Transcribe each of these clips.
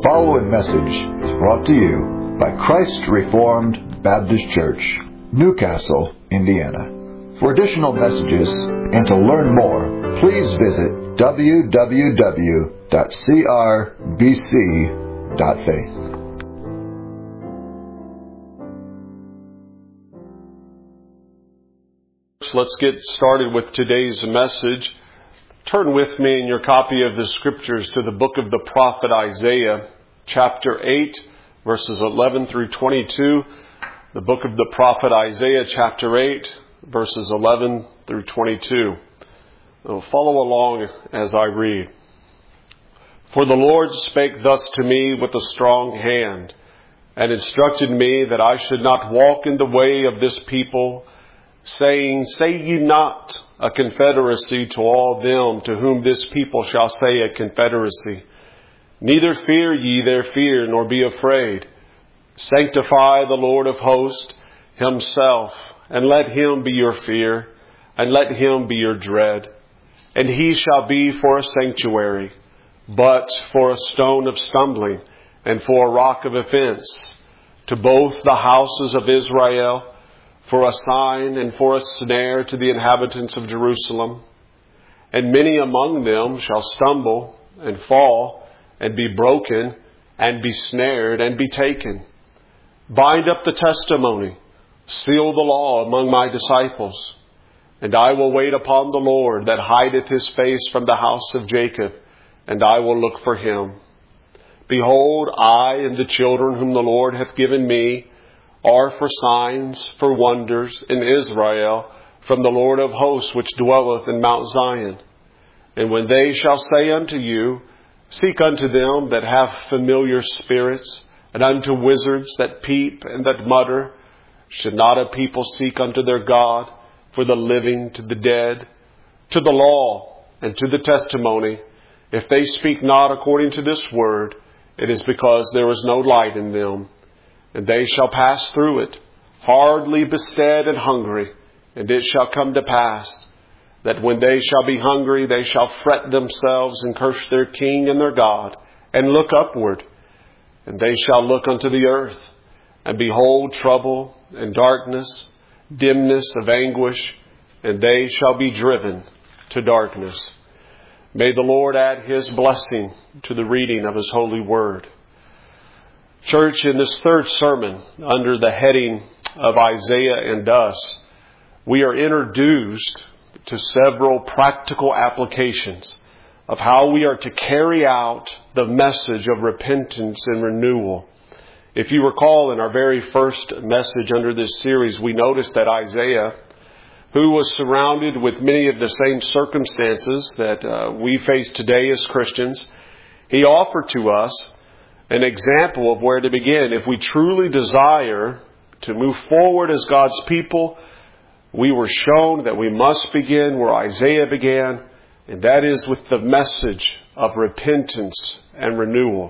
following message is brought to you by Christ Reformed Baptist Church, Newcastle, Indiana. For additional messages and to learn more, please visit www.crbc.faith. Let's get started with today's message. Turn with me in your copy of the Scriptures to the book of the prophet Isaiah, chapter 8, verses 11 through 22. The book of the prophet Isaiah, chapter 8, verses 11 through 22. Follow along as I read. For the Lord spake thus to me with a strong hand, and instructed me that I should not walk in the way of this people, saying, Say ye not a confederacy to all them to whom this people shall say a confederacy. Neither fear ye their fear, nor be afraid. Sanctify the Lord of hosts himself, and let him be your fear, and let him be your dread. And he shall be for a sanctuary, but for a stone of stumbling, and for a rock of offense, to both the houses of Israel, for a sign and for a snare to the inhabitants of Jerusalem. And many among them shall stumble and fall and be broken and be snared and be taken. Bind up the testimony, seal the law among my disciples. And I will wait upon the Lord that hideth his face from the house of Jacob, and I will look for him. Behold, I and the children whom the Lord hath given me are for signs, for wonders in Israel, from the Lord of hosts which dwelleth in Mount Zion. And when they shall say unto you, Seek unto them that have familiar spirits, and unto wizards that peep and that mutter, should not a people seek unto their God, for the living to the dead, to the law and to the testimony? If they speak not according to this word, it is because there is no light in them. And they shall pass through it, hardly bestead and hungry. And it shall come to pass that when they shall be hungry, they shall fret themselves and curse their king and their God, and look upward. And they shall look unto the earth, and behold trouble and darkness, dimness of anguish, and they shall be driven to darkness. May the Lord add his blessing to the reading of his holy word. Church, in this third sermon, under the heading of Isaiah and Us, we are introduced to several practical applications of how we are to carry out the message of repentance and renewal. If you recall, in our very first message under this series, we noticed that Isaiah, who was surrounded with many of the same circumstances that we face today as Christians, he offered to us an example of where to begin. If we truly desire to move forward as God's people, we were shown that we must begin where Isaiah began, and that is with the message of repentance and renewal.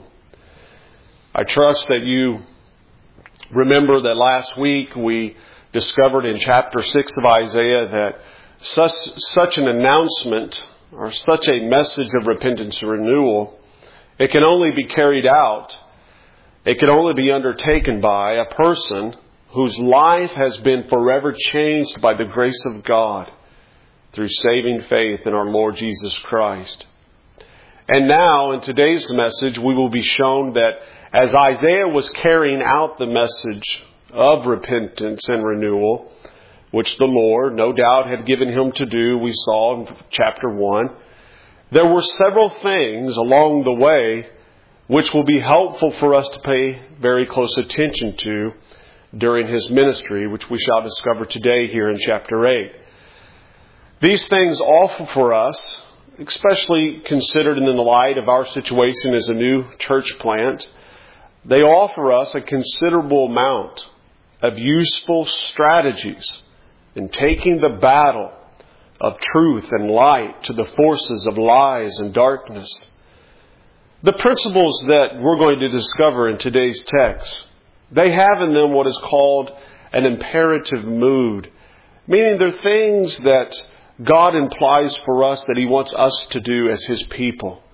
I trust that you remember that last week we discovered in chapter 6 of Isaiah that such an announcement or such a message of repentance and renewal, it can only be carried out, it can only be undertaken by a person whose life has been forever changed by the grace of God through saving faith in our Lord Jesus Christ. And now, in today's message, we will be shown that as Isaiah was carrying out the message of repentance and renewal, which the Lord no doubt had given him to do, we saw in chapter 1, there were several things along the way which will be helpful for us to pay very close attention to during his ministry, which we shall discover today here in chapter 8. These things offer for us, especially considered in the light of our situation as a new church plant, they offer us a considerable amount of useful strategies in taking the battle of truth and light to the forces of lies and darkness. The principles that we're going to discover in today's text, they have in them what is called an imperative mood, meaning they're things that God implies for us that He wants us to do as His people.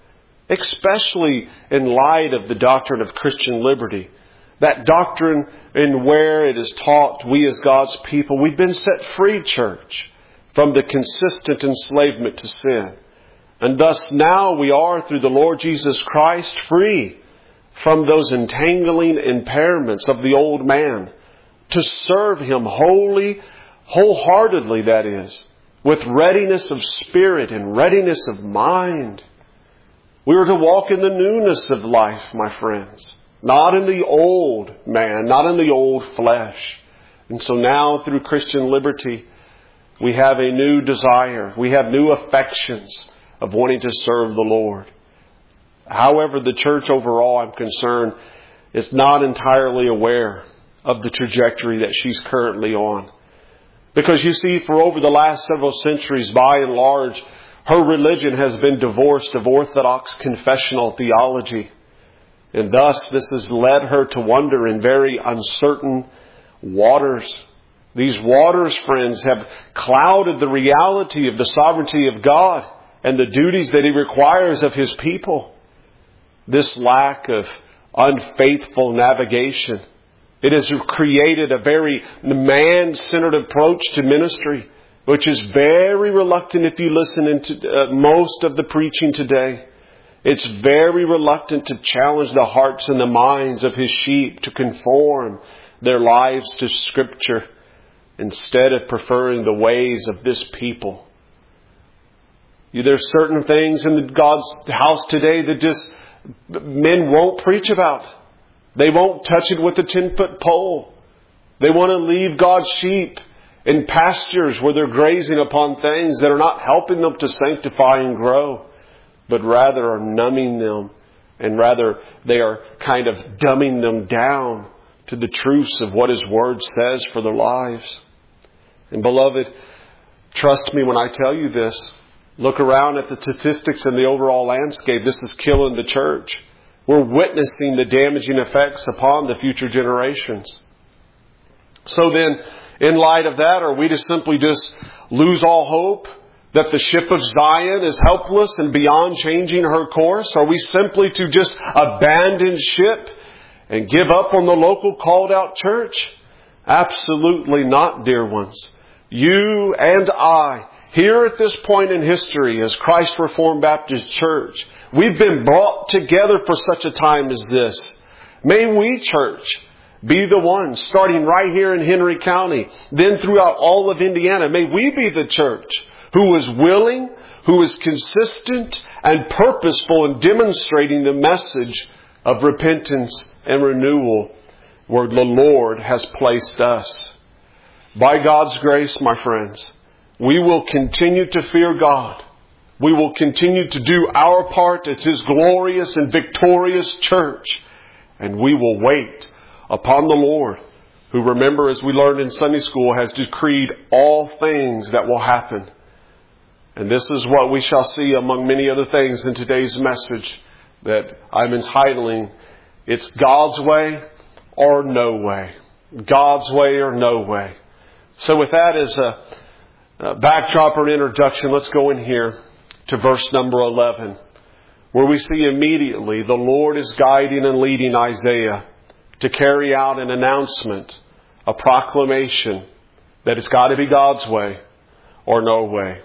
especially in light of the doctrine of Christian liberty. That doctrine in where it is taught, we as God's people, we've been set free, church, from the consistent enslavement to sin. And thus now we are, through the Lord Jesus Christ, free from those entangling impairments of the old man, to serve Him wholeheartedly, that is, with readiness of spirit and readiness of mind. We are to walk in the newness of life, my friends, not in the old man, not in the old flesh. And so now, through Christian liberty, we have a new desire. We have new affections of wanting to serve the Lord. However, the church overall, I'm concerned, is not entirely aware of the trajectory that she's currently on. Because you see, for over the last several centuries, by and large, her religion has been divorced of Orthodox confessional theology. And thus, this has led her to wander in very uncertain waters. These waters, friends, have clouded the reality of the sovereignty of God and the duties that He requires of His people. This lack of unfaithful navigation, it has created a very man-centered approach to ministry, which is very reluctant if you listen into most of the preaching today. It's very reluctant to challenge the hearts and the minds of His sheep to conform their lives to Scripture, instead of preferring the ways of this people. There's certain things in God's house today that just men won't preach about. They won't touch it with a 10-foot pole. They want to leave God's sheep in pastures where they're grazing upon things that are not helping them to sanctify and grow, but rather are numbing them, and rather they are kind of dumbing them down to the truths of what His Word says for their lives. And beloved, trust me when I tell you this. Look around at the statistics and the overall landscape. This is killing the church. We're witnessing the damaging effects upon the future generations. So then, in light of that, are we to simply just lose all hope that the ship of Zion is helpless and beyond changing her course? Are we simply to just abandon ship and give up on the local called out church? Absolutely not, dear ones. You and I, here at this point in history as Christ Reformed Baptist Church, we've been brought together for such a time as this. May we, church, be the ones, starting right here in Henry County, then throughout all of Indiana, may we be the church who is willing, who is consistent and purposeful in demonstrating the message of repentance and renewal where the Lord has placed us. By God's grace, my friends, we will continue to fear God. We will continue to do our part as His glorious and victorious church. And we will wait upon the Lord, who, remember, as we learned in Sunday school, has decreed all things that will happen. And this is what we shall see among many other things in today's message that I'm entitling, It's God's Way or No Way. God's Way or No Way. So with that as a backdrop or introduction, let's go in here to verse number 11, where we see immediately the Lord is guiding and leading Isaiah to carry out an announcement, a proclamation that it's got to be God's way or no way.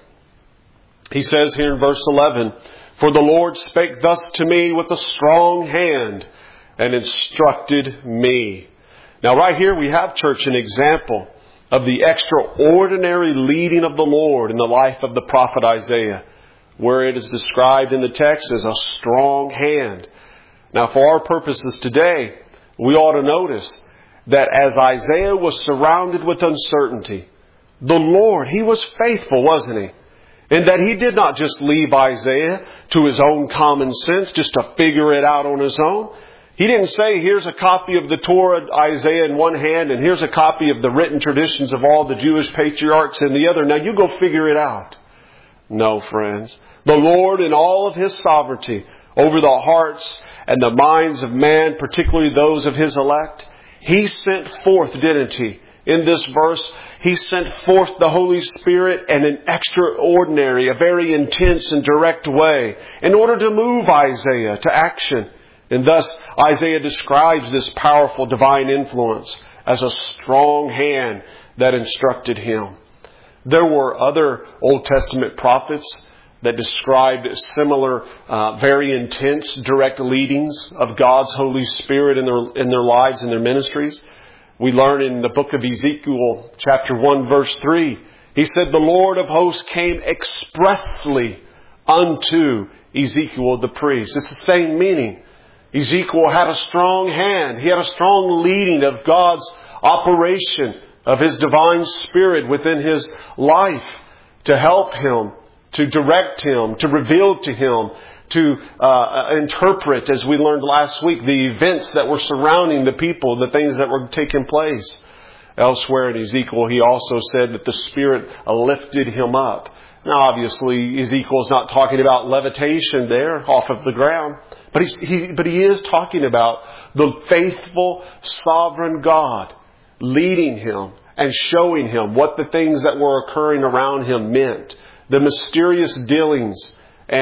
He says here in verse 11, "For the Lord spake thus to me with a strong hand and instructed me." Now right here we have, church, an example of the extraordinary leading of the Lord in the life of the prophet Isaiah, where it is described in the text as a strong hand. Now for our purposes today, we ought to notice that as Isaiah was surrounded with uncertainty, the Lord, He was faithful, wasn't He? In that He did not just leave Isaiah to his own common sense, just to figure it out on his own. He didn't say, here's a copy of the Torah, Isaiah, in one hand, and here's a copy of the written traditions of all the Jewish patriarchs in the other. Now you go figure it out. No, friends. The Lord, in all of His sovereignty over the hearts and the minds of man, particularly those of His elect, He sent forth, didn't He, in this verse, He sent forth the Holy Spirit in an extraordinary, a very intense and direct way in order to move Isaiah to action. And thus, Isaiah describes this powerful divine influence as a strong hand that instructed him. There were other Old Testament prophets that described similar, very intense, direct leadings of God's Holy Spirit in their lives and their ministries. We learn in the book of Ezekiel, chapter 1, verse 3, he said, "The Lord of hosts came expressly unto Ezekiel the priest." It's the same meaning. Ezekiel had a strong hand. He had a strong leading of God's operation of His divine Spirit within his life to help him, to direct him, to reveal to him, to interpret, as we learned last week, the events that were surrounding the people, the things that were taking place. Elsewhere in Ezekiel, he also said that the Spirit lifted him up. Now, obviously, Ezekiel is not talking about levitation there off of the ground, but he is talking about the faithful, sovereign God leading him and showing him what the things that were occurring around him meant. The mysterious dealings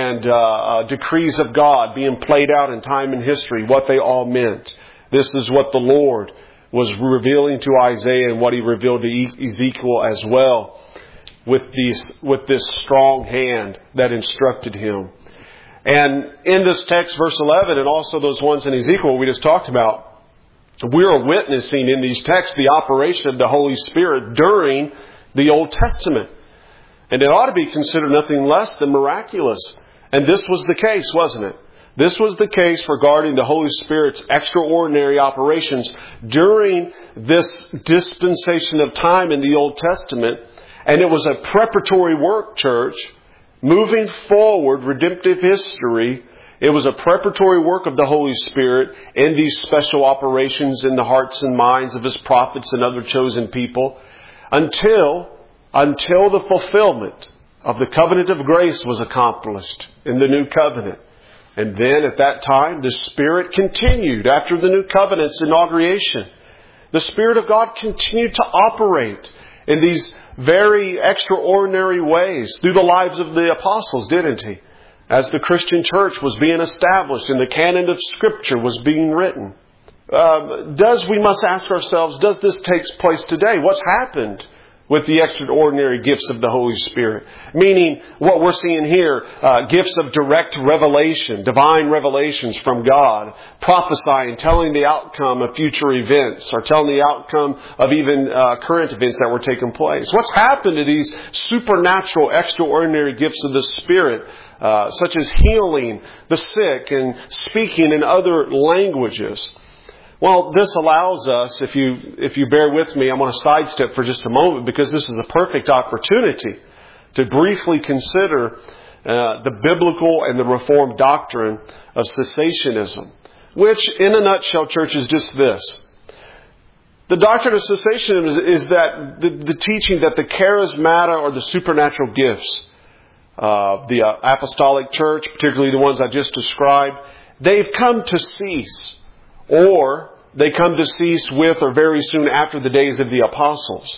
and decrees of God being played out in time and history, what they all meant. This is what the Lord was revealing to Isaiah and what He revealed to Ezekiel as well with this strong hand that instructed him. And in this text, verse 11, and also those ones in Ezekiel we just talked about, we are witnessing in these texts the operation of the Holy Spirit during the Old Testament. And it ought to be considered nothing less than miraculous. And this was the case, wasn't it? This was the case regarding the Holy Spirit's extraordinary operations during this dispensation of time in the Old Testament. And it was a preparatory work, church, moving forward redemptive history. It was a preparatory work of the Holy Spirit in these special operations in the hearts and minds of His prophets and other chosen people until the fulfillment of the covenant of grace was accomplished in the new covenant. And then at that time, the Spirit continued after the new covenant's inauguration. The Spirit of God continued to operate in these very extraordinary ways through the lives of the apostles, didn't He? As the Christian church was being established and the canon of Scripture was being written. We must ask ourselves, does this take place today? What's happened with the extraordinary gifts of the Holy Spirit? Meaning, what we're seeing here, gifts of direct revelation, divine revelations from God, prophesying, telling the outcome of future events, or telling the outcome of even current events that were taking place. What's happened to these supernatural, extraordinary gifts of the Spirit, such as healing the sick and speaking in other languages? Well, this allows us, if you bear with me, I'm going to sidestep for just a moment because this is a perfect opportunity to briefly consider the biblical and the Reformed doctrine of cessationism, which in a nutshell, church, is just this. The doctrine of cessationism is that the teaching that the charismata or the supernatural gifts of the apostolic church, particularly the ones I just described, they've come to cease, or they come to cease with or very soon after the days of the apostles.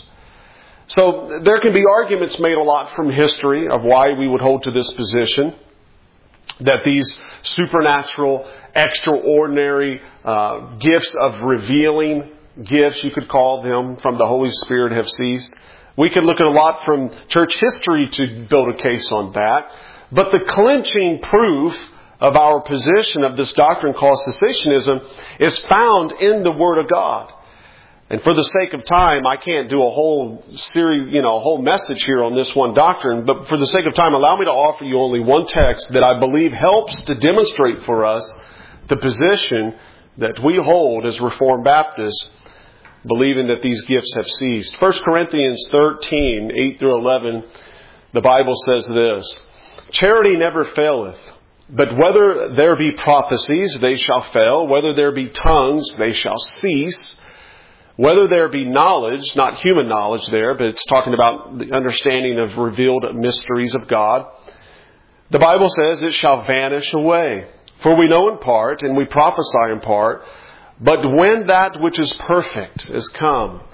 So there can be arguments made a lot from history of why we would hold to this position, that these supernatural, extraordinary gifts of revealing gifts, you could call them, from the Holy Spirit have ceased. We could look at a lot from church history to build a case on that. But the clinching proof of our position of this doctrine called cessationism is found in the Word of God. And for the sake of time, I can't do a whole series, a whole message here on this one doctrine. But for the sake of time, allow me to offer you only one text that I believe helps to demonstrate for us the position that we hold as Reformed Baptists, believing that these gifts have ceased. 1 Corinthians 13, 8 through 11, the Bible says this: "Charity never faileth. But whether there be prophecies, they shall fail. Whether there be tongues, they shall cease. Whether there be knowledge," not human knowledge there, but it's talking about the understanding of revealed mysteries of God, the Bible says, "it shall vanish away. For we know in part, and we prophesy in part. But when that which is perfect is come,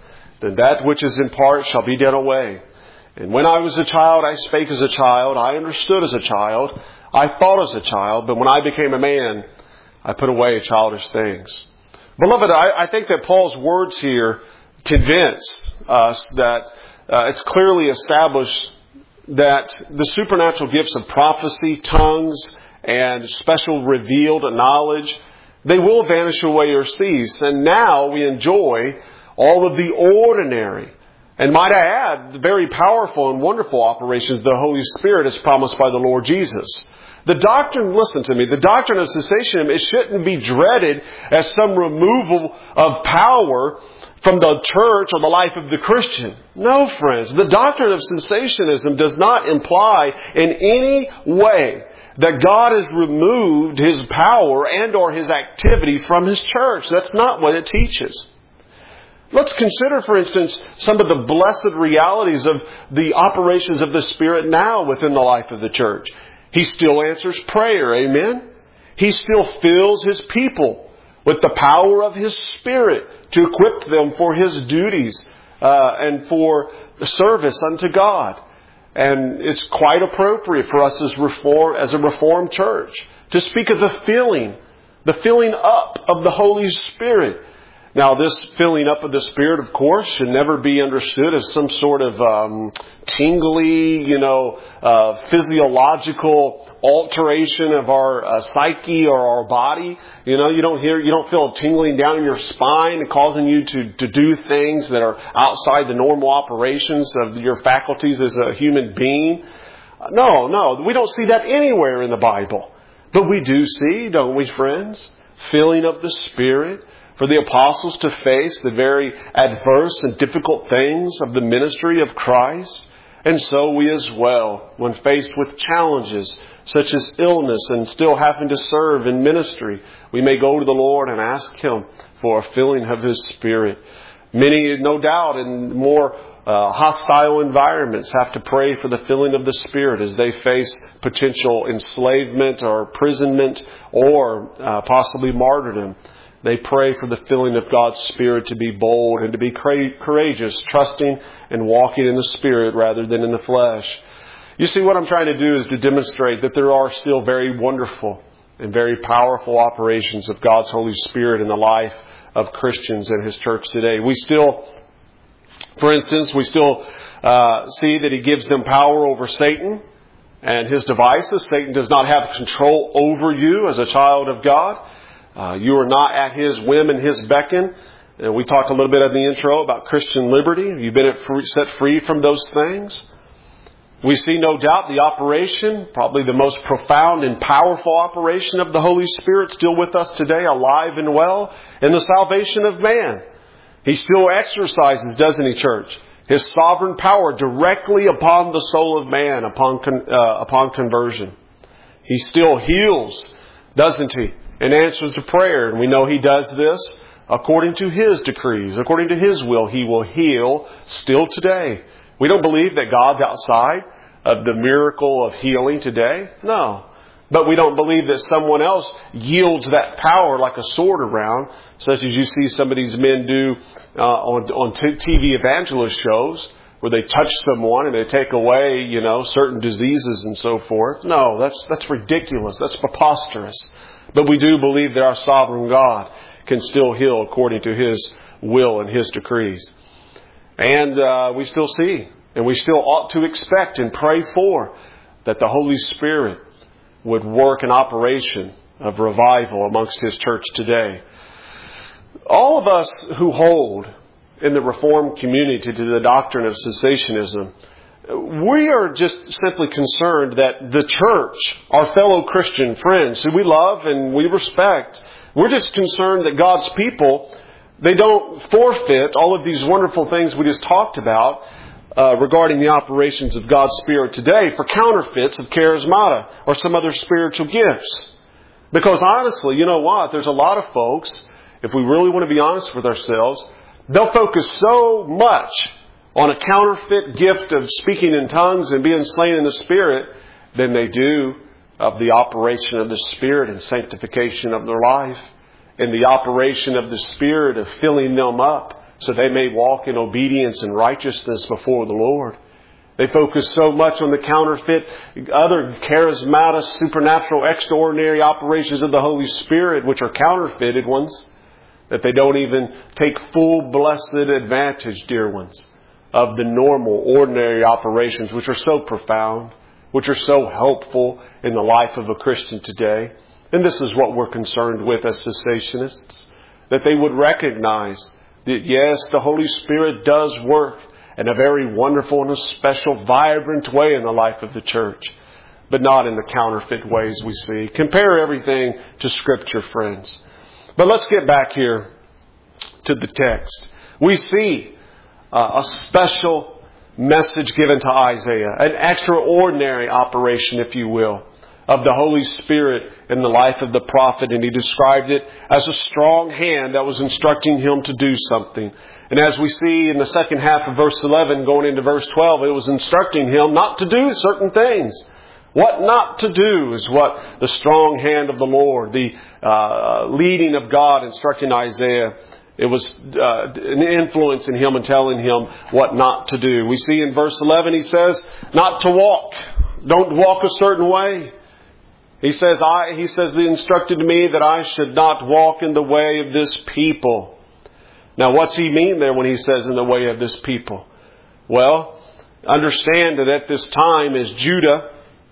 then that which is in part shall be done away. And when I was a child, I spake as a child, I understood as a child, I thought as a child, but when I became a man, I put away childish things. Beloved, I think that Paul's words here convince us that it's clearly established that the supernatural gifts of prophecy, tongues, and special revealed knowledge, they will vanish away or cease. And now we enjoy all of the ordinary, and might I add, the very powerful and wonderful operations of the Holy Spirit as promised by the Lord Jesus. The doctrine, listen to me, the doctrine of cessationism, it shouldn't be dreaded as some removal of power from the church or the life of the Christian. No, friends, the doctrine of cessationism does not imply in any way that God has removed His power and or His activity from His church. That's not what it teaches. Let's consider, for instance, some of the blessed realities of the operations of the Spirit now within the life of the church. He still answers prayer, amen? He still fills His people with the power of His Spirit to equip them for His duties and for service unto God. And it's quite appropriate for us as a Reformed church to speak of the filling up of the Holy Spirit. Now, this filling up of the Spirit, of course, should never be understood as some sort of tingly, physiological alteration of our psyche or our body. You don't feel a tingling down in your spine and causing you to do things that are outside the normal operations of your faculties as a human being. No, we don't see that anywhere in the Bible. But we do see, don't we, friends, filling of the Spirit for the apostles to face the very adverse and difficult things of the ministry of Christ. And so we as well, when faced with challenges such as illness and still having to serve in ministry, we may go to the Lord and ask Him for a filling of His Spirit. Many, no doubt, in more hostile environments have to pray for the filling of the Spirit as they face potential enslavement or imprisonment or possibly martyrdom. They pray for the filling of God's Spirit to be bold and to be courageous, trusting and walking in the Spirit rather than in the flesh. You see, what I'm trying to do is to demonstrate that there are still very wonderful and very powerful operations of God's Holy Spirit in the life of Christians in His church today. We still, for instance, see that He gives them power over Satan and his devices. Satan does not have control over you as a child of God. You are not at his whim and his beckon. We talked a little bit in the intro about Christian liberty. You've been set free from those things. We see, no doubt, the operation, probably the most profound and powerful operation of the Holy Spirit still with us today, alive and well, in the salvation of man. He still exercises, doesn't He, church? His sovereign power directly upon the soul of man upon conversion. He still heals, doesn't He? And answers to prayer. And we know He does this according to His decrees, according to His will. He will heal still today. We don't believe that God's outside of the miracle of healing today. No. But we don't believe that someone else yields that power like a sword around, such as you see some of these men do on TV evangelist shows, where they touch someone and they take away, certain diseases and so forth. No, that's ridiculous. That's preposterous. But we do believe that our sovereign God can still heal according to His will and His decrees. And we still see, and we still ought to expect and pray for, that the Holy Spirit would work an operation of revival amongst His church today. All of us who hold in the Reformed community to the doctrine of cessationism, we are just simply concerned that the church, our fellow Christian friends who we love and we respect, we're just concerned that God's people, they don't forfeit all of these wonderful things we just talked about regarding the operations of God's Spirit today for counterfeits of charismata or some other spiritual gifts. Because honestly, you know what? There's a lot of folks, if we really want to be honest with ourselves, they'll focus so much on a counterfeit gift of speaking in tongues and being slain in the Spirit than they do of the operation of the Spirit and sanctification of their life, and the operation of the Spirit of filling them up so they may walk in obedience and righteousness before the Lord. They focus so much on the counterfeit, other charismatic, supernatural, extraordinary operations of the Holy Spirit, which are counterfeited ones, that they don't even take full blessed advantage, dear ones, of the normal, ordinary operations, which are so profound, which are so helpful in the life of a Christian today. And this is what we're concerned with as cessationists, that they would recognize that, yes, the Holy Spirit does work in a very wonderful and a special, vibrant way in the life of the church, but not in the counterfeit ways we see. Compare everything to Scripture, friends. But let's get back here to the text. We see a special message given to Isaiah, an extraordinary operation, if you will, of the Holy Spirit in the life of the prophet. And he described it as a strong hand that was instructing him to do something. And as we see in the second half of verse 11, going into verse 12, it was instructing him not to do certain things. What not to do is what the strong hand of the Lord, the leading of God instructing Isaiah. It was an influence in him and telling him what not to do. We see in verse 11, he says, not to walk. Don't walk a certain way. He says, they instructed me that I should not walk in the way of this people. Now, what's he mean there when he says in the way of this people? Well, understand that at this time, as Judah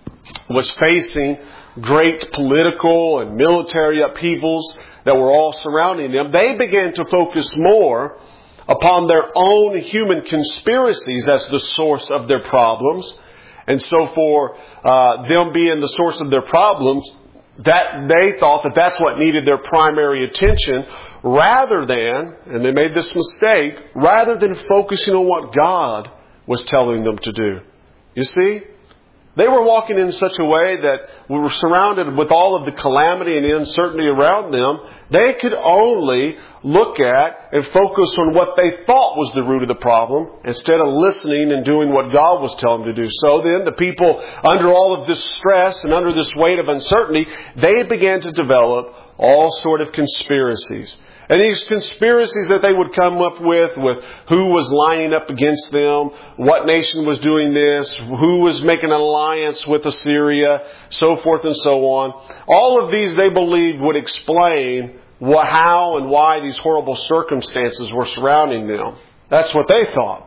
was facing great political and military upheavals that were all surrounding them, they began to focus more upon their own human conspiracies as the source of their problems. And so for them being the source of their problems, that they thought that that's what needed their primary attention, rather than, and they made this mistake, rather than focusing on what God was telling them to do. You see? They were walking in such a way that we were surrounded with all of the calamity and the uncertainty around them. They could only look at and focus on what they thought was the root of the problem, instead of listening and doing what God was telling them to do. So then the people, under all of this stress and under this weight of uncertainty, they began to develop all sort of conspiracies. And these conspiracies that they would come up with who was lining up against them, what nation was doing this, who was making an alliance with Assyria, so forth and so on. All of these they believed would explain how and why these horrible circumstances were surrounding them. That's what they thought.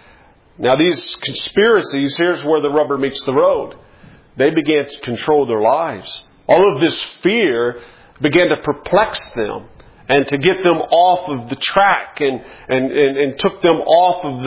Now these conspiracies, here's where the rubber meets the road. They began to control their lives. All of this fear began to perplex them, and to get them off of the track and took them off of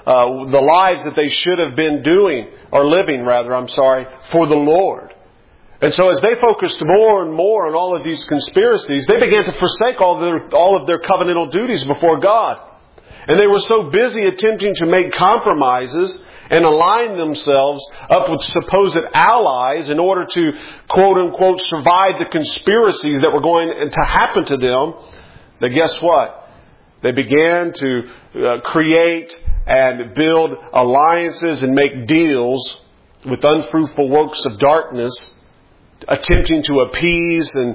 the lives that they should have been doing, or living rather, for the Lord. And so as they focused more and more on all of these conspiracies, they began to forsake all of their covenantal duties before God. And they were so busy attempting to make compromises and align themselves up with supposed allies in order to, quote unquote, survive the conspiracies that were going to happen to them, that guess what? They began to create and build alliances and make deals with unfruitful works of darkness, attempting to appease and,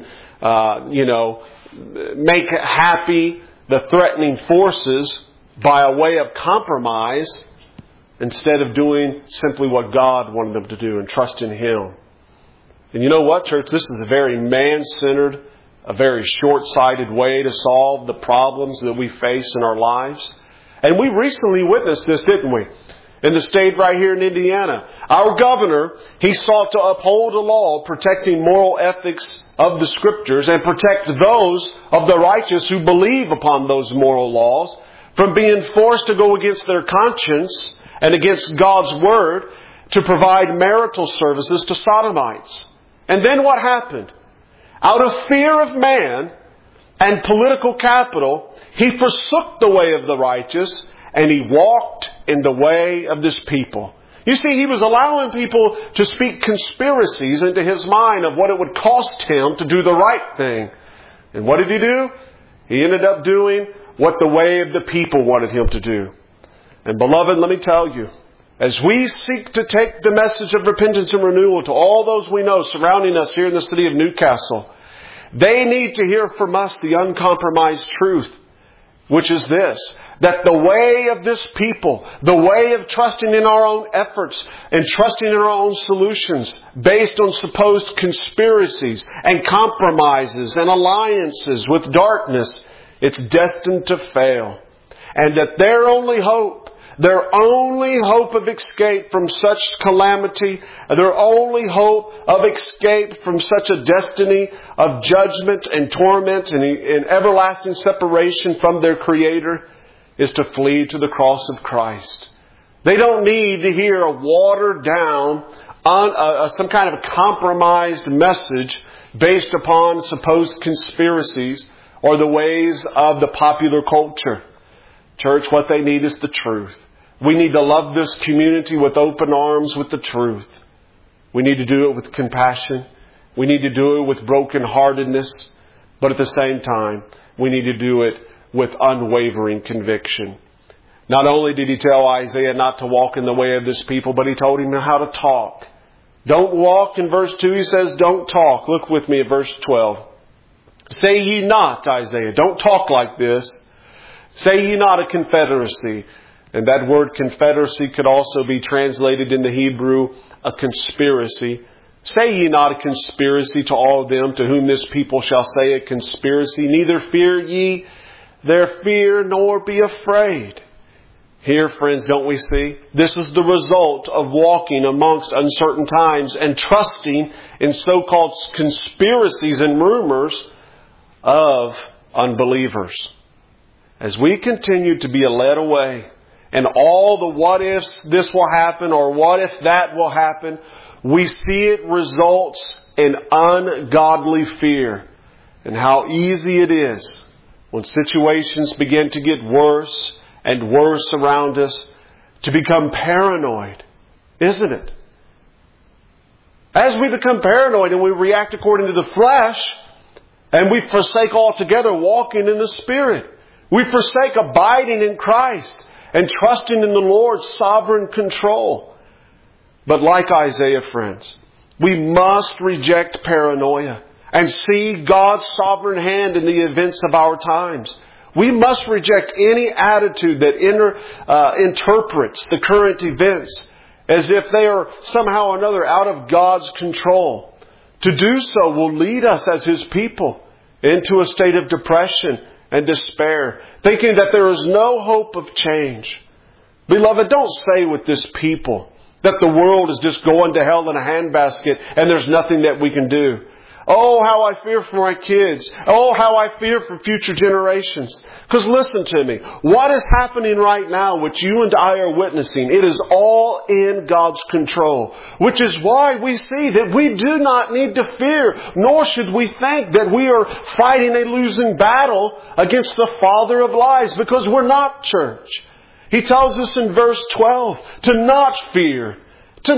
make happy the threatening forces by a way of compromise, instead of doing simply what God wanted them to do and trust in Him. And you know what, church? This is a very man-centered, a very short-sighted way to solve the problems that we face in our lives. And we recently witnessed this, didn't we? In the state right here in Indiana. Our governor, he sought to uphold a law protecting moral ethics of the Scriptures and protect those of the righteous who believe upon those moral laws from being forced to go against their conscience and against God's Word to provide marital services to sodomites. And then what happened? Out of fear of man and political capital, he forsook the way of the righteous and he walked in the way of this people. You see, he was allowing people to speak conspiracies into his mind of what it would cost him to do the right thing. And what did he do? He ended up doing what the way of the people wanted him to do. And beloved, let me tell you, as we seek to take the message of repentance and renewal to all those we know surrounding us here in the city of Newcastle, they need to hear from us the uncompromised truth. which is this, that the way of this people, the way of trusting in our own efforts and trusting in our own solutions based on supposed conspiracies and compromises and alliances with darkness, it's destined to fail. And that their only hope of escape from such calamity, their only hope of escape from such a destiny of judgment and torment and everlasting separation from their Creator is to flee to the cross of Christ. They don't need to hear a watered down, some kind of a compromised message based upon supposed conspiracies or the ways of the popular culture. Church, what they need is the truth. We need to love this community with open arms with the truth. We need to do it with compassion. We need to do it with brokenheartedness. But at the same time, we need to do it with unwavering conviction. Not only did He tell Isaiah not to walk in the way of this people, but He told him how to talk. Don't walk, in verse 2 He says, don't talk. Look with me at verse 12. Say ye not, Isaiah, don't talk like this. Say ye not a confederacy. And that word confederacy could also be translated in the Hebrew, a conspiracy. Say ye not a conspiracy to all them to whom this people shall say a conspiracy. Neither fear ye their fear, nor be afraid. Here, friends, don't we see? This is the result of walking amongst uncertain times and trusting in so-called conspiracies and rumors of unbelievers. As we continue to be led away, and all the what ifs this will happen or what if that will happen, we see it results in ungodly fear. And how easy it is when situations begin to get worse and worse around us to become paranoid, isn't it? As we become paranoid and we react according to the flesh, and we forsake altogether walking in the Spirit. We forsake abiding in Christ and trusting in the Lord's sovereign control. But like Isaiah, friends, we must reject paranoia and see God's sovereign hand in the events of our times. We must reject any attitude that interprets the current events as if they are somehow or another out of God's control. To do so will lead us as His people into a state of depression and despair, thinking that there is no hope of change. Beloved, don't say with this people that the world is just going to hell in a handbasket and there's nothing that we can do. Oh, how I fear for my kids. Oh, how I fear for future generations. Because listen to me. What is happening right now, which you and I are witnessing, it is all in God's control. Which is why we see that we do not need to fear, nor should we think that we are fighting a losing battle against the father of lies, because we're not, church. He tells us in verse 12 to not fear, to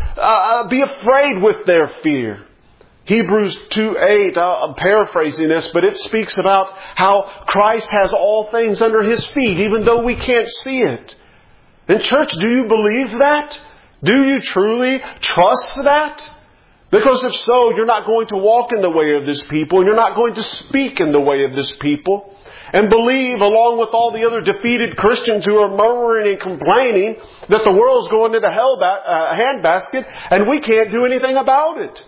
not be afraid with their fear. Hebrews 2:8, I'm paraphrasing this, but it speaks about how Christ has all things under His feet, even though we can't see it. And church, do you believe that? Do you truly trust that? Because if so, you're not going to walk in the way of this people, and you're not going to speak in the way of this people, and believe, along with all the other defeated Christians who are murmuring and complaining, that the world's going into hell handbasket, and we can't do anything about it.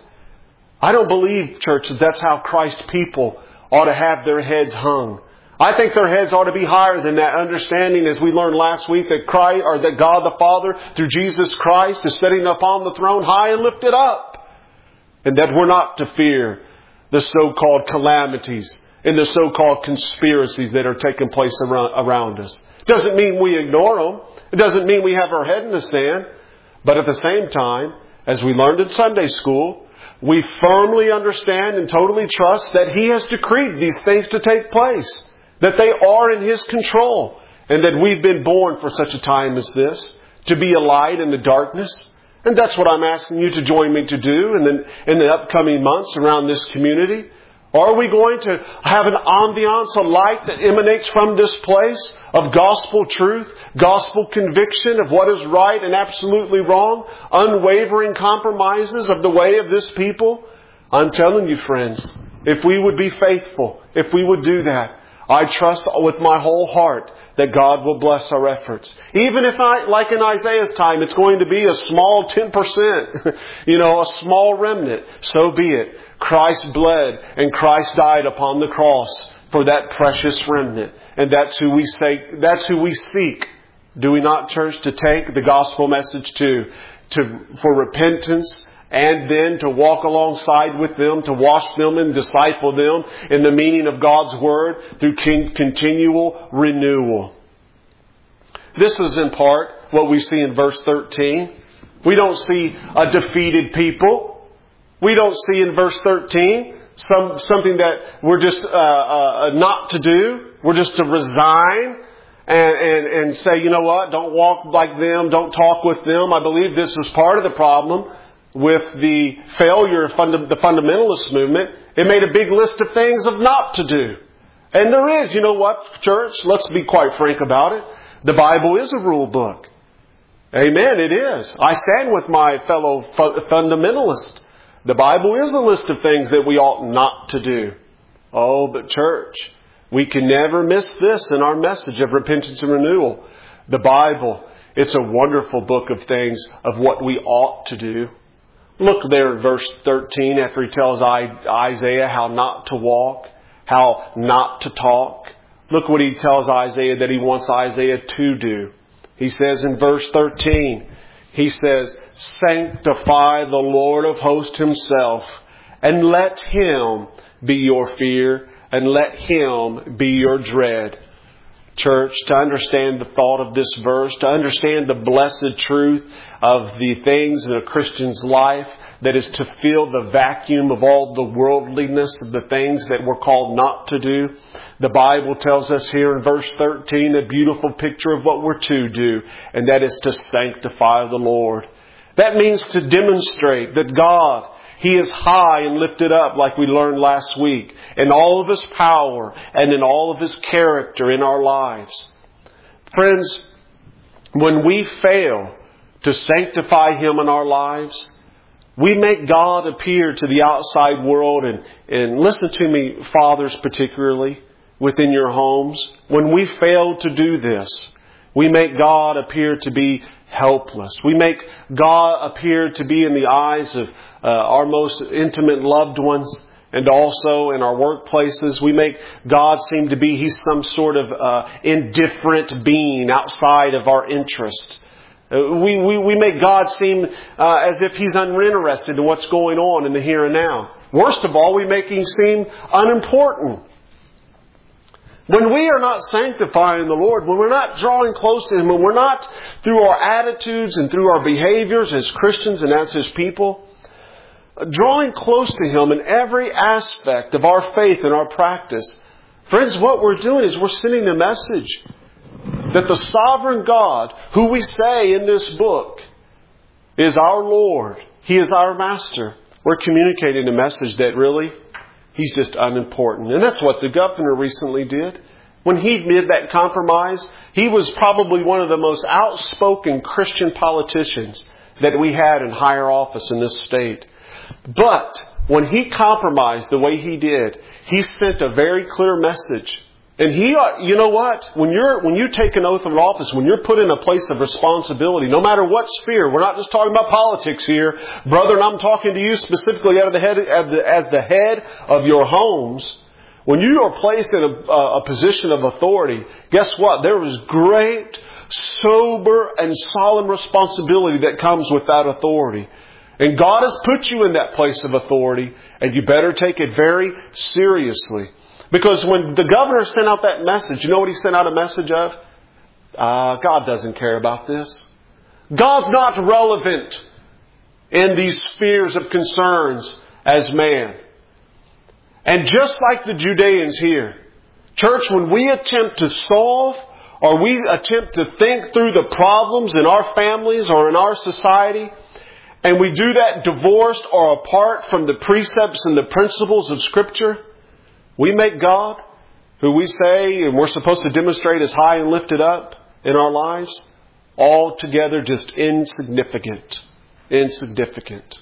I don't believe, church, that that's how Christ's people ought to have their heads hung. I think their heads ought to be higher than that, understanding, as we learned last week, that that God the Father, through Jesus Christ, is sitting upon the throne high and lifted up. And that we're not to fear the so-called calamities and the so-called conspiracies that are taking place around us. It doesn't mean we ignore them. It doesn't mean we have our head in the sand. But at the same time, as we learned in Sunday school, we firmly understand and totally trust that He has decreed these things to take place, that they are in His control, and that we've been born for such a time as this, to be a light in the darkness. And that's what I'm asking you to join me to do in the upcoming months around this community. Are we going to have an ambiance, a light that emanates from this place of gospel truth, gospel conviction of what is right and absolutely wrong, unwavering compromises of the way of this people? I'm telling you, friends, if we would be faithful, if we would do that, I trust with my whole heart that God will bless our efforts. Even if like in Isaiah's time, it's going to be a small 10%, a small remnant, so be it. Christ bled and Christ died upon the cross for that precious remnant. And that's who we seek. Do we not, church, to take the gospel message for repentance, and then to walk alongside with them, to wash them and disciple them in the meaning of God's Word through continual renewal. This is in part what we see in verse 13. We don't see a defeated people. We don't see in verse 13 something that we're just not to do. We're just to resign and say, you know what, don't walk like them, don't talk with them. I believe this is part of the problem with the failure of the fundamentalist movement. It made a big list of things of not to do. And there is, you know what, church, let's be quite frank about it. The Bible is a rule book. Amen, it is. I stand with my fellow fundamentalist. The Bible is a list of things that we ought not to do. Oh, but church, we can never miss this in our message of repentance and renewal. The Bible, it's a wonderful book of things of what we ought to do. Look there in verse 13 after he tells Isaiah how not to walk, how not to talk. Look what he tells Isaiah that he wants Isaiah to do. He says in verse 13, he says, "Sanctify the Lord of hosts himself, and let him be your fear, and let him be your dread." Church, to understand the thought of this verse, to understand the blessed truth of the things in a Christian's life, that is to fill the vacuum of all the worldliness of the things that we're called not to do. The Bible tells us here in verse 13 a beautiful picture of what we're to do, and that is to sanctify the Lord. That means to demonstrate that God, He is high and lifted up, like we learned last week, in all of His power and in all of His character in our lives. Friends, when we fail to sanctify Him in our lives, we make God appear to the outside world, and listen to me, fathers particularly, within your homes. When we fail to do this, we make God appear to be helpless. We make God appear to be in the eyes of our most intimate loved ones, and also in our workplaces. We make God seem to be He's some sort of indifferent being outside of our interest. We make God seem as if He's uninterested in what's going on in the here and now. Worst of all, we make Him seem unimportant. When we are not sanctifying the Lord, when we're not drawing close to Him, when we're not, through our attitudes and through our behaviors as Christians and as His people, drawing close to Him in every aspect of our faith and our practice, friends, what we're doing is we're sending a message that the sovereign God, who we say in this book is our Lord, He is our Master. We're communicating a message that really He's just unimportant. And that's what the governor recently did. When he made that compromise, he was probably one of the most outspoken Christian politicians that we had in higher office in this state. But when he compromised the way he did, he sent a very clear message. And you know what? When you take an oath of office, when you're put in a place of responsibility, no matter what sphere, we're not just talking about politics here, brother, and I'm talking to you specifically as the head of your homes. When you are placed in a position of authority, guess what? There is great, sober, and solemn responsibility that comes with that authority. And God has put you in that place of authority, and you better take it very seriously. Because when the governor sent out that message, you know what he sent out a message of? God doesn't care about this. God's not relevant in these spheres of concerns as man. And just like the Judeans here, church, when we attempt to solve or we attempt to think through the problems in our families or in our society, and we do that divorced or apart from the precepts and the principles of Scripture, we make God, who we say and we're supposed to demonstrate as high and lifted up in our lives, altogether just insignificant. Insignificant.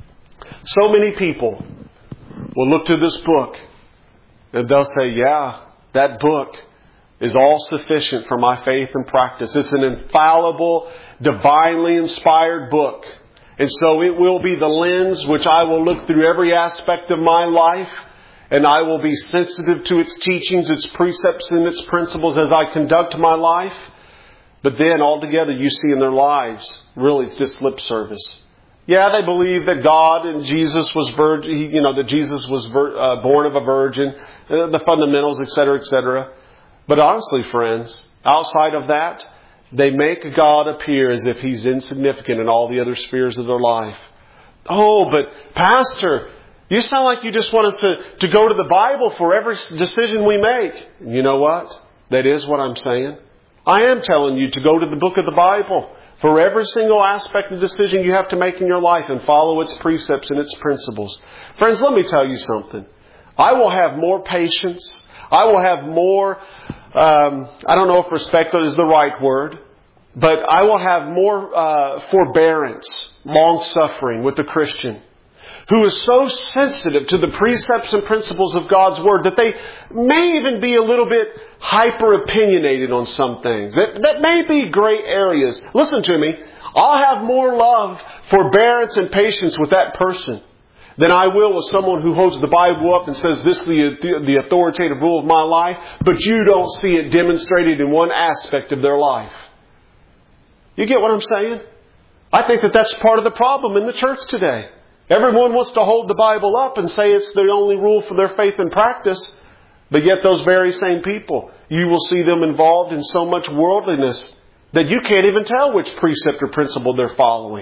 So many people will look to this book and they'll say, yeah, That book is all sufficient for my faith and practice. It's an infallible, divinely inspired book. And so it will be the lens which I will look through every aspect of my life. And I will be sensitive to its teachings, its precepts, and its principles as I conduct my life. But then altogether you see in their lives, really it's just lip service. Yeah, they believe that God and Jesus was that Jesus was born of a virgin, the fundamentals, etc., etc. But honestly, friends, outside of that, they make God appear as if He's insignificant in all the other spheres of their life. Oh, but Pastor, you sound like you just want us to go to the Bible for every decision we make. You know what? That is what I'm saying. I am telling you to go to the book of the Bible for every single aspect of decision you have to make in your life and follow its precepts and its principles. Friends, let me tell you something. I will have more patience. I will have more, I don't know if respect is the right word, but I will have more forbearance, long-suffering with the Christian who is so sensitive to the precepts and principles of God's Word that they may even be a little bit hyper-opinionated on some things. That may be gray areas. Listen to me. I'll have more love, forbearance, and patience with that person than I will with someone who holds the Bible up and says this is the authoritative rule of my life, but you don't see it demonstrated in one aspect of their life. You get what I'm saying? I think that that's part of the problem in the church today. Everyone wants to hold the Bible up and say it's the only rule for their faith and practice. But yet those very same people, you will see them involved in so much worldliness that you can't even tell which precept or principle they're following.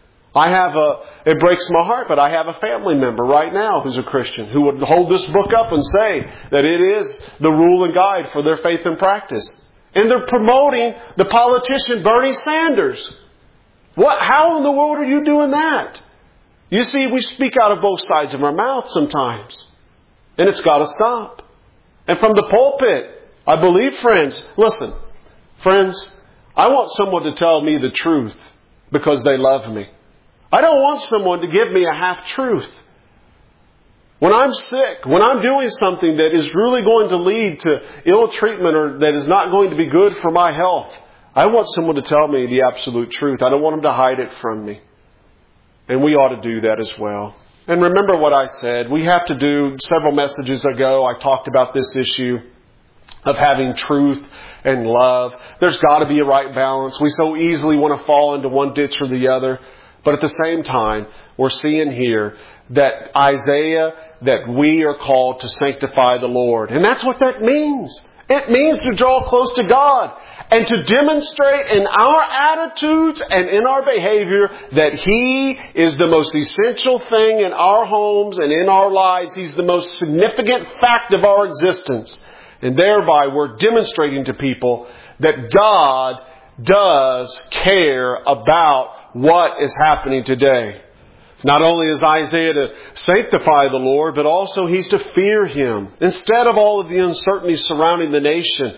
It breaks my heart, but I have a family member right now who's a Christian who would hold this book up and say that it is the rule and guide for their faith and practice. And they're promoting the politician Bernie Sanders. How in the world are you doing that? You see, we speak out of both sides of our mouth sometimes. And it's got to stop. And from the pulpit, I believe, friends, listen, friends, I want someone to tell me the truth because they love me. I don't want someone to give me a half-truth. When I'm sick, when I'm doing something that is really going to lead to ill treatment or that is not going to be good for my health, I want someone to tell me the absolute truth. I don't want them to hide it from me. And we ought to do that as well. And remember what I said. We have to do, several messages ago, I talked about this issue of having truth and love. There's got to be a right balance. We so easily want to fall into one ditch or the other. But at the same time, we're seeing here that that we are called to sanctify the Lord. And that's what that means. It means to draw close to God and to demonstrate in our attitudes and in our behavior that He is the most essential thing in our homes and in our lives. He's the most significant fact of our existence. And thereby we're demonstrating to people that God does care about what is happening today. Not only is Isaiah to sanctify the Lord, but also he's to fear Him. Instead of all of the uncertainty surrounding the nation,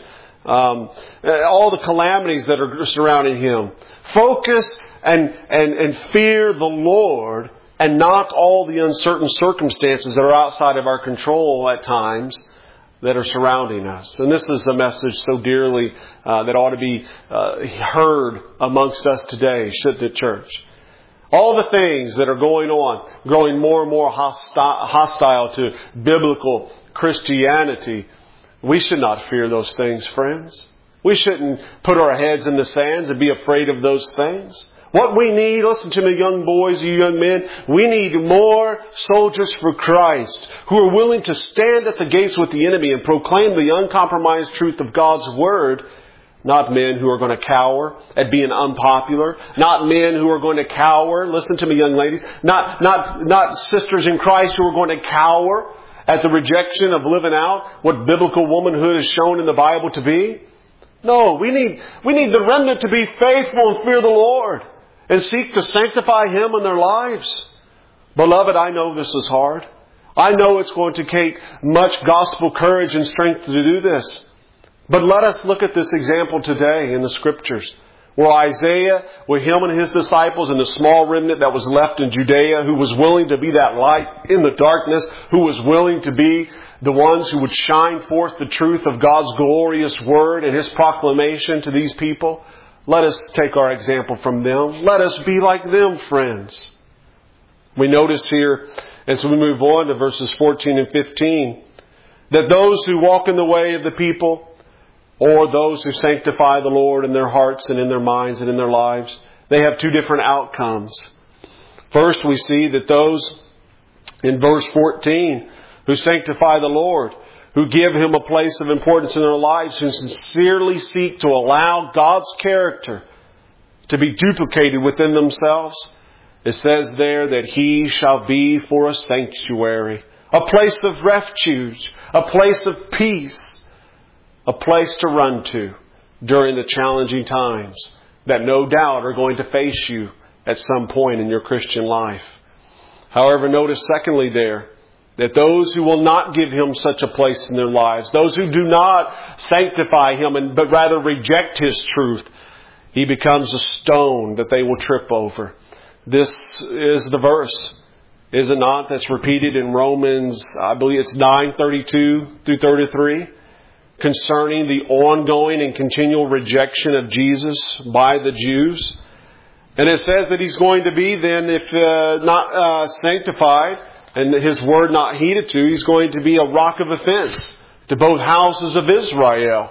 all the calamities that are surrounding him, focus and fear the Lord and not all the uncertain circumstances that are outside of our control at times that are surrounding us. And this is a message so dearly that ought to be heard amongst us today, should the church. All the things that are going on, growing more and more hostile to biblical Christianity, we should not fear those things, friends. We shouldn't put our heads in the sands and be afraid of those things. What we need, listen to me, young boys, you young men, we need more soldiers for Christ who are willing to stand at the gates with the enemy and proclaim the uncompromised truth of God's Word. Not men who are going to cower at being unpopular. Not men who are going to cower. Listen to me, young ladies. Not sisters in Christ who are going to cower at the rejection of living out what biblical womanhood is shown in the Bible to be. No, we need the remnant to be faithful and fear the Lord and seek to sanctify Him in their lives. Beloved, I know this is hard. I know it's going to take much gospel courage and strength to do this. But let us look at this example today in the Scriptures, where Isaiah, with him and his disciples and the small remnant that was left in Judea, who was willing to be that light in the darkness, who was willing to be the ones who would shine forth the truth of God's glorious Word and His proclamation to these people. Let us take our example from them. Let us be like them, friends. We notice here, as we move on to verses 14 and 15, that those who walk in the way of the people, or those who sanctify the Lord in their hearts and in their minds and in their lives, they have two different outcomes. First, we see that those in verse 14 who sanctify the Lord, who give Him a place of importance in their lives, who sincerely seek to allow God's character to be duplicated within themselves, it says there that He shall be for a sanctuary, a place of refuge, a place of peace, a place to run to during the challenging times that no doubt are going to face you at some point in your Christian life. However, notice secondly there, that those who will not give Him such a place in their lives, those who do not sanctify Him but rather reject His truth, He becomes a stone that they will trip over. This is the verse, is it not, that's repeated in Romans, I believe it's 9:32 through 33, concerning the ongoing and continual rejection of Jesus by the Jews. And it says that He's going to be then, if not sanctified and His word not heeded to, He's going to be a rock of offense to both houses of Israel.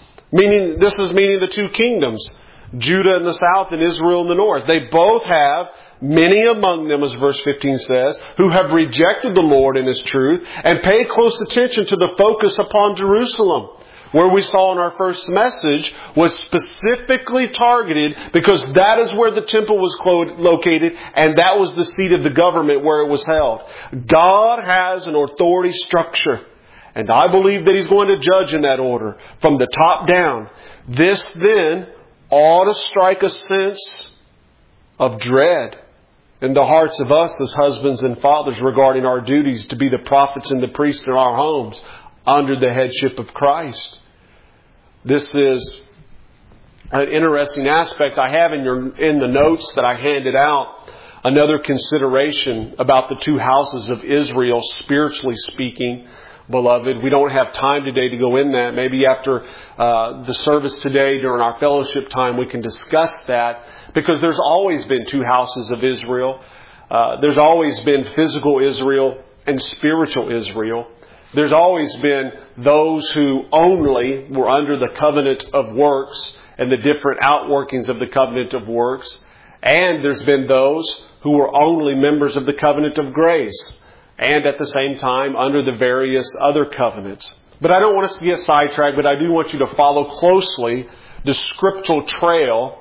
This is meaning the two kingdoms, Judah in the south and Israel in the north. They both have many among them, as verse 15 says, who have rejected the Lord and His truth and pay close attention to the focus upon Jerusalem, where we saw in our first message was specifically targeted because that is where the temple was located and that was the seat of the government where it was held. God has an authority structure, and I believe that He's going to judge in that order from the top down. This then ought to strike a sense of dread in the hearts of us as husbands and fathers regarding our duties to be the prophets and the priests in our homes under the headship of Christ. This is an interesting aspect I have in the notes that I handed out. Another consideration about the two houses of Israel, spiritually speaking, beloved. We don't have time today to go in that. Maybe after the service today during our fellowship time we can discuss that, because there's always been two houses of Israel. There's always been physical Israel and spiritual Israel. There's always been those who only were under the covenant of works and the different outworkings of the covenant of works. And there's been those who were only members of the covenant of grace, and at the same time under the various other covenants. But I don't want us to get sidetracked, but I do want you to follow closely the scriptural trail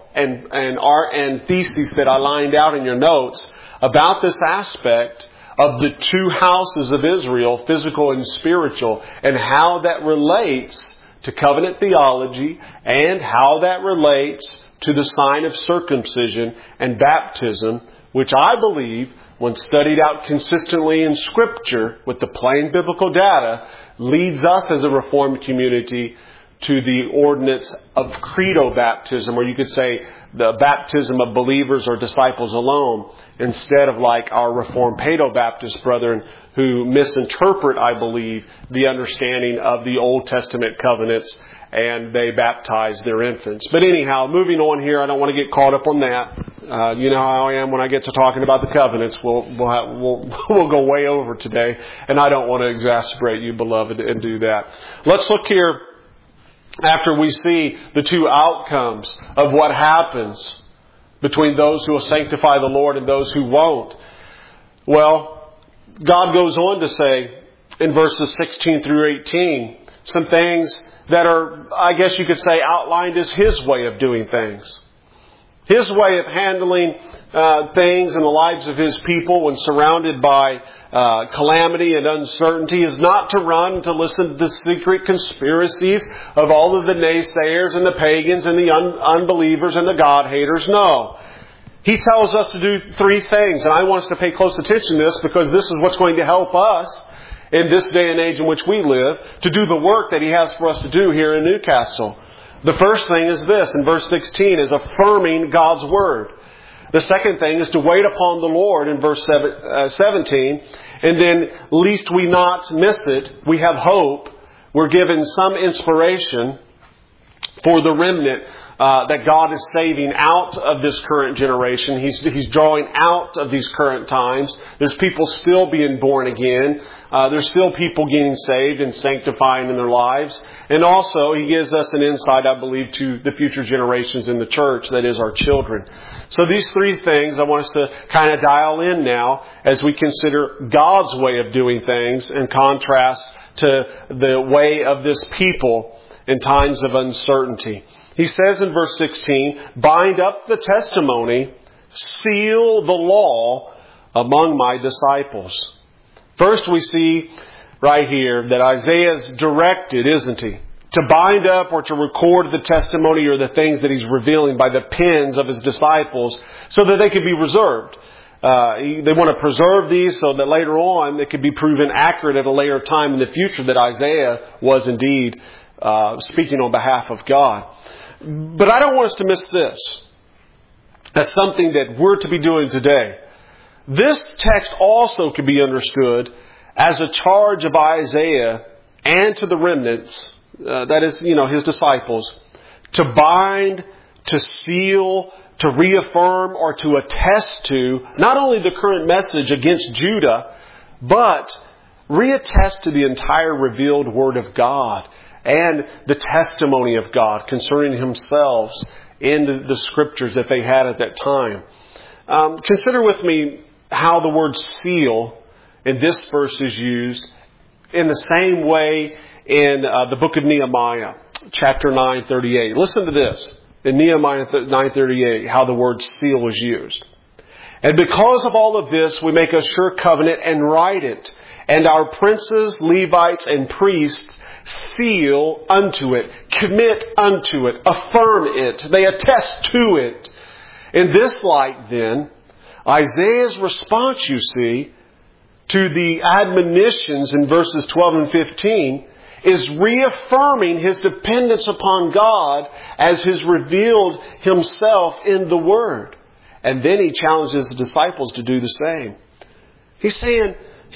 and theses that I lined out in your notes about this aspect of the two houses of Israel, physical and spiritual, and how that relates to covenant theology and how that relates to the sign of circumcision and baptism, which I believe, when studied out consistently in Scripture with the plain biblical data, leads us as a Reformed community to the ordinance of credo baptism, or you could say the baptism of believers or disciples alone, instead of like our Reformed Paedo-Baptist brethren who misinterpret, I believe, the understanding of the Old Testament covenants, and they baptize their infants. But anyhow, moving on here, I don't want to get caught up on that. You know how I am when I get to talking about the covenants. We'll go way over today, and I don't want to exasperate you, beloved, and do that. Let's look here after we see the two outcomes of what happens between those who will sanctify the Lord and those who won't. Well, God goes on to say in verses 16 through 18 some things that are, I guess you could say, outlined as His way of doing things. His way of handling things in the lives of His people when surrounded by calamity and uncertainty is not to run to listen to the secret conspiracies of all of the naysayers and the pagans and the unbelievers and the God-haters. No. He tells us to do three things, and I want us to pay close attention to this because this is what's going to help us in this day and age in which we live to do the work that He has for us to do here in Newcastle. The first thing is this, in verse 16, is affirming God's Word. The second thing is to wait upon the Lord in verse 17. And then, lest we not miss it, we have hope. We're given some inspiration for the remnant that God is saving out of this current generation. He's drawing out of these current times. There's people still being born again. There's still people getting saved and sanctifying in their lives. And also, He gives us an insight, I believe, to the future generations in the church, that is, our children. So these three things I want us to kind of dial in now as we consider God's way of doing things in contrast to the way of this people in times of uncertainty. He says in verse 16, bind up the testimony, seal the law among my disciples. First we see right here that Isaiah's directed, isn't he, to bind up or to record the testimony or the things that he's revealing by the pens of his disciples so that they could be reserved. They want to preserve these so that later on they could be proven accurate at a later time in the future that Isaiah was indeed speaking on behalf of God. But I don't want us to miss this as something that we're to be doing today. This text also can be understood as a charge of Isaiah and to the remnants, that is, his disciples, to bind, to seal, to reaffirm, or to attest to not only the current message against Judah, but reattest to the entire revealed Word of God and the testimony of God concerning Himself in the Scriptures that they had at that time. Consider with me how the word seal in this verse is used in the same way in the book of Nehemiah, chapter 9:38. Listen to this. In Nehemiah 9:38, how the word seal is used. And because of all of this, we make a sure covenant and write it. And our princes, Levites, and priests seal unto it, commit unto it, affirm it. They attest to it. In this light, then, Isaiah's response, you see, to the admonitions in verses 12 and 15 is reaffirming his dependence upon God as He's revealed Himself in the Word. And then he challenges the disciples to do the same. He's saying,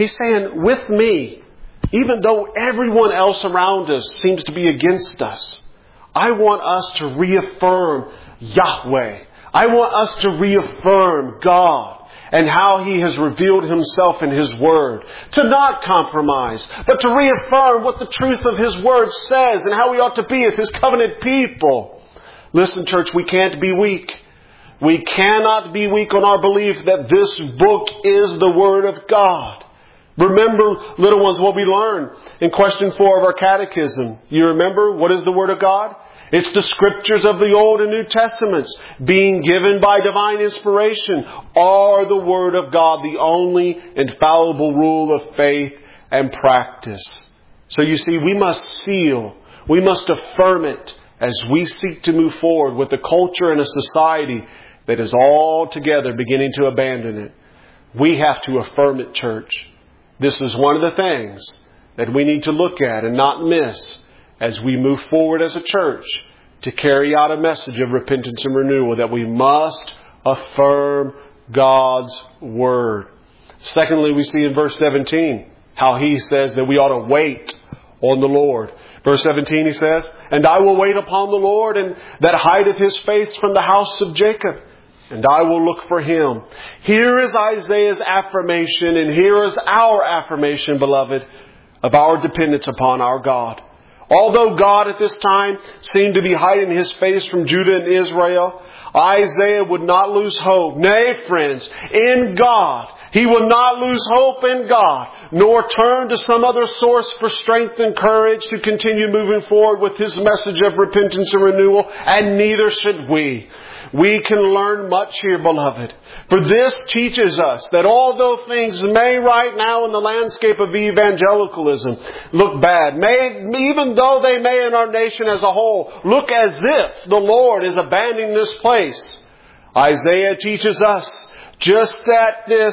with me, even though everyone else around us seems to be against us, I want us to reaffirm Yahweh. I want us to reaffirm God and how He has revealed Himself in His Word. To not compromise, but to reaffirm what the truth of His Word says and how we ought to be as His covenant people. Listen, church, we can't be weak. We cannot be weak on our belief that this book is the Word of God. Remember, little ones, what we learned in question 4 of our catechism. You remember, what is the Word of God? It's the Scriptures of the Old and New Testaments, being given by divine inspiration, are the Word of God, the only infallible rule of faith and practice. So you see, we must seal, we must affirm it as we seek to move forward with a culture and a society that is altogether beginning to abandon it. We have to affirm it, church. This is one of the things that we need to look at and not miss as we move forward as a church to carry out a message of repentance and renewal, that we must affirm God's Word. Secondly, we see in verse 17 how He says that we ought to wait on the Lord. Verse 17 He says, and I will wait upon the Lord, and that hideth His face from the house of Jacob, and I will look for Him. Here is Isaiah's affirmation, and here is our affirmation, beloved, of our dependence upon our God. Although God at this time seemed to be hiding His face from Judah and Israel, Isaiah would not lose hope. Nay, friends, in God, he would not lose hope in God, nor turn to some other source for strength and courage to continue moving forward with his message of repentance and renewal, and neither should we. We can learn much here, beloved. For this teaches us that although things may right now in the landscape of evangelicalism look bad, even though they may in our nation as a whole look as if the Lord is abandoning this place, Isaiah teaches us just that this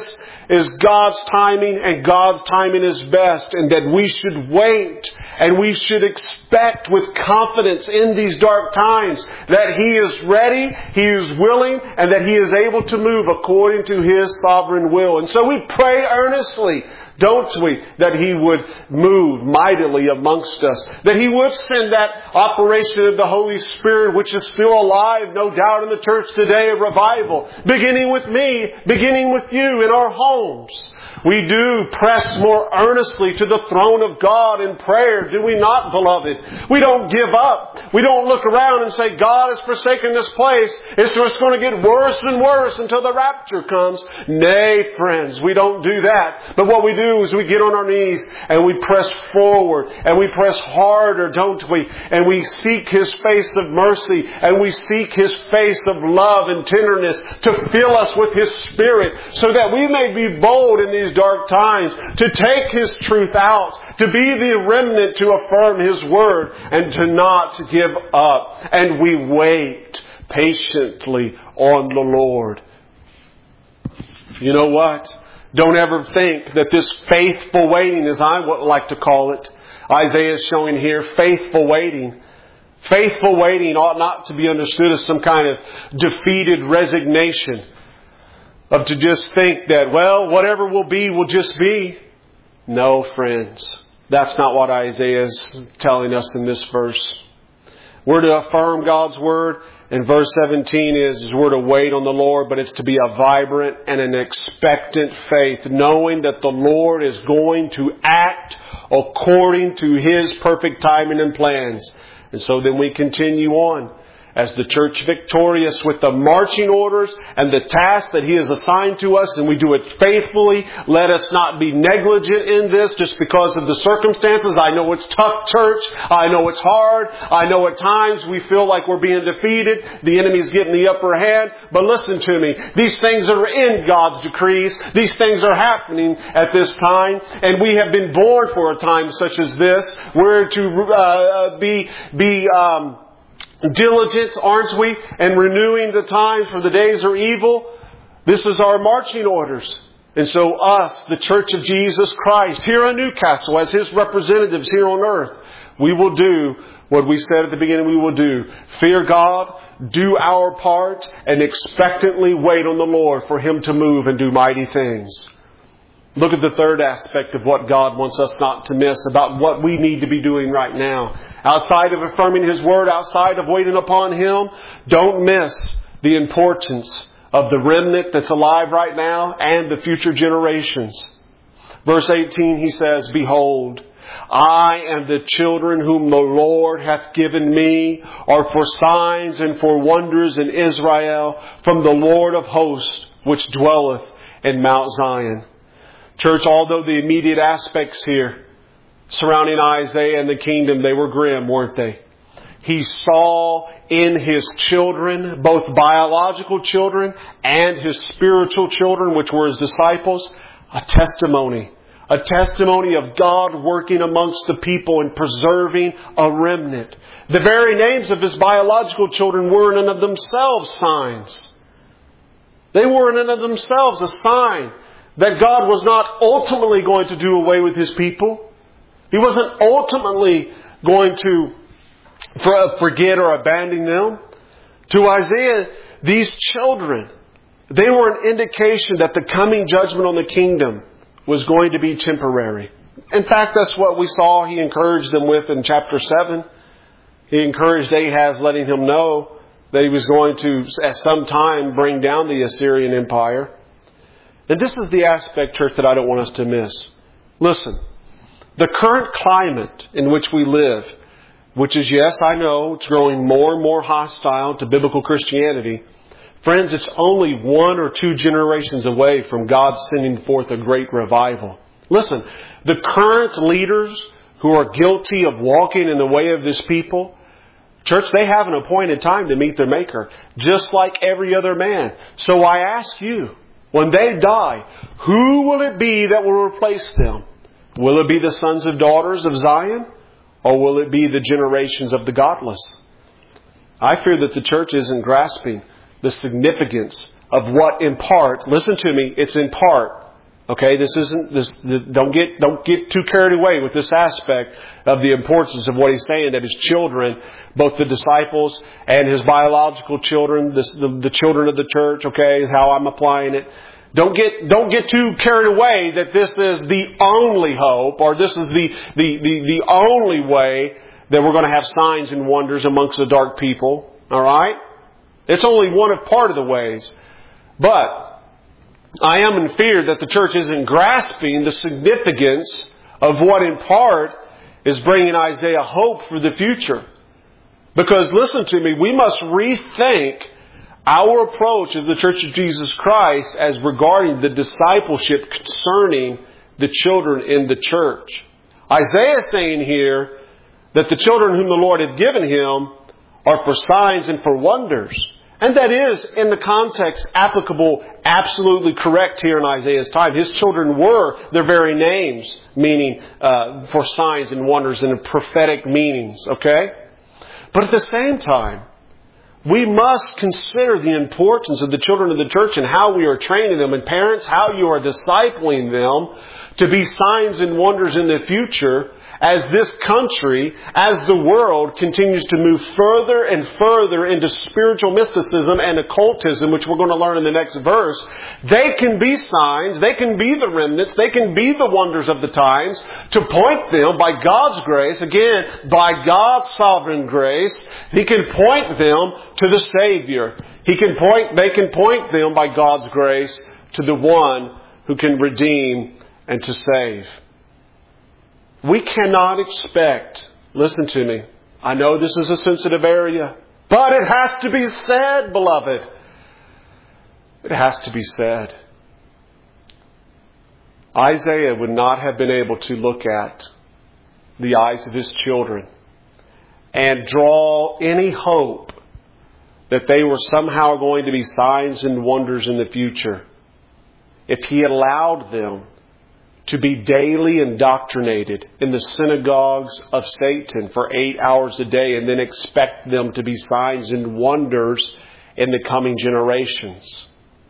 is God's timing, and God's timing is best, and that we should wait and we should expect with confidence in these dark times that He is ready, He is willing, and that He is able to move according to His sovereign will. And so we pray earnestly, don't we, that He would move mightily amongst us. That He would send that operation of the Holy Spirit, which is still alive, no doubt, in the church today, a revival. Beginning with me, beginning with you in our homes. We do press more earnestly to the throne of God in prayer, do we not, beloved? We don't give up. We don't look around and say, God has forsaken this place. It's just going to get worse and worse until the rapture comes. Nay, friends, we don't do that. But what we do is we get on our knees and we press forward and we press harder, don't we? And we seek His face of mercy and we seek His face of love and tenderness to fill us with His Spirit so that we may be bold in these dark times to take His truth out, to be the remnant to affirm His Word, and to not give up. And we wait patiently on the Lord. You know what? Don't ever think that this faithful waiting, as I would like to call it, Isaiah is showing here, faithful waiting. Faithful waiting ought not to be understood as some kind of defeated resignation. Of to just think that, well, whatever will be will just be. No, friends. That's not what Isaiah is telling us in this verse. We're to affirm God's Word. And verse 17 is we're to wait on the Lord, but it's to be a vibrant and an expectant faith, knowing that the Lord is going to act according to His perfect timing and plans. And so then we continue on as the church victorious with the marching orders and the task that He has assigned to us, and we do it faithfully. Let us not be negligent in this just because of the circumstances. I know it's tough, church. I know it's hard. I know at times we feel like we're being defeated. The enemy's getting the upper hand. But listen to me. These things are in God's decrees. These things are happening at this time. And we have been born for a time such as this. We're to be diligent, aren't we? And renewing the times, for the days are evil. This is our marching orders. And so us, the Church of Jesus Christ, here in Newcastle, as His representatives here on earth, we will do what we said at the beginning we will do. Fear God, do our part, and expectantly wait on the Lord for Him to move and do mighty things. Look at the third aspect of what God wants us not to miss about what we need to be doing right now. Outside of affirming His Word, outside of waiting upon Him, don't miss the importance of the remnant that's alive right now and the future generations. Verse 18, he says, Behold, I and the children whom the Lord hath given me are for signs and for wonders in Israel from the Lord of hosts, which dwelleth in Mount Zion. Church, although the immediate aspects here surrounding Isaiah and the kingdom, they were grim, weren't they? He saw in his children, both biological children and his spiritual children, which were his disciples, a testimony of God working amongst the people and preserving a remnant. The very names of his biological children were in and of themselves signs. They were in and of themselves a sign that God was not ultimately going to do away with His people. He wasn't ultimately going to forget or abandon them. To Isaiah, these children, they were an indication that the coming judgment on the kingdom was going to be temporary. In fact, that's what we saw He encouraged them with in chapter 7. He encouraged Ahaz, letting him know that he was going to, at some time, bring down the Assyrian Empire. And this is the aspect, church, that I don't want us to miss. Listen, the current climate in which we live, which is, yes, I know, it's growing more and more hostile to biblical Christianity. Friends, it's only 1 or 2 generations away from God sending forth a great revival. Listen, the current leaders who are guilty of walking in the way of this people, church, they have an appointed time to meet their Maker, just like every other man. So I ask you, when they die, who will it be that will replace them? Will it be the sons and daughters of Zion? Or will it be the generations of the godless? I fear that the church isn't grasping the significance of what in part, listen to me, it's in part Okay, don't get too carried away with this aspect of the importance of what he's saying, that his children, both the disciples and his biological children, the children of the church, okay, is how I'm applying it. Don't get too carried away that this is the only hope, or this is the only way that we're going to have signs and wonders amongst the dark people. All right? It's only one of part of the ways. But I am in fear that the church isn't grasping the significance of what in part is bringing Isaiah hope for the future. Because listen to me, we must rethink our approach as the Church of Jesus Christ as regarding the discipleship concerning the children in the church. Isaiah is saying here that the children whom the Lord had given him are for signs and for wonders. And that is, in the context, applicable, absolutely correct here in Isaiah's time. His children were their very names, meaning for signs and wonders and prophetic meanings. Okay? But at the same time, we must consider the importance of the children of the church and how we are training them. And parents, how you are discipling them to be signs and wonders in the future as this country, as the world continues to move further and further into spiritual mysticism and occultism, which we're going to learn in the next verse. They can be signs, they can be the remnants, they can be the wonders of the times to point them by God's grace, again, by God's sovereign grace. He can point them to the Savior. They can point them by God's grace to the one who can redeem and to save. We cannot expect, listen to me, I know this is a sensitive area, but it has to be said, beloved. It has to be said. Isaiah would not have been able to look at the eyes of his children and draw any hope that they were somehow going to be signs and wonders in the future if he allowed them to be daily indoctrinated in the synagogues of Satan for 8 hours a day and then expect them to be signs and wonders in the coming generations.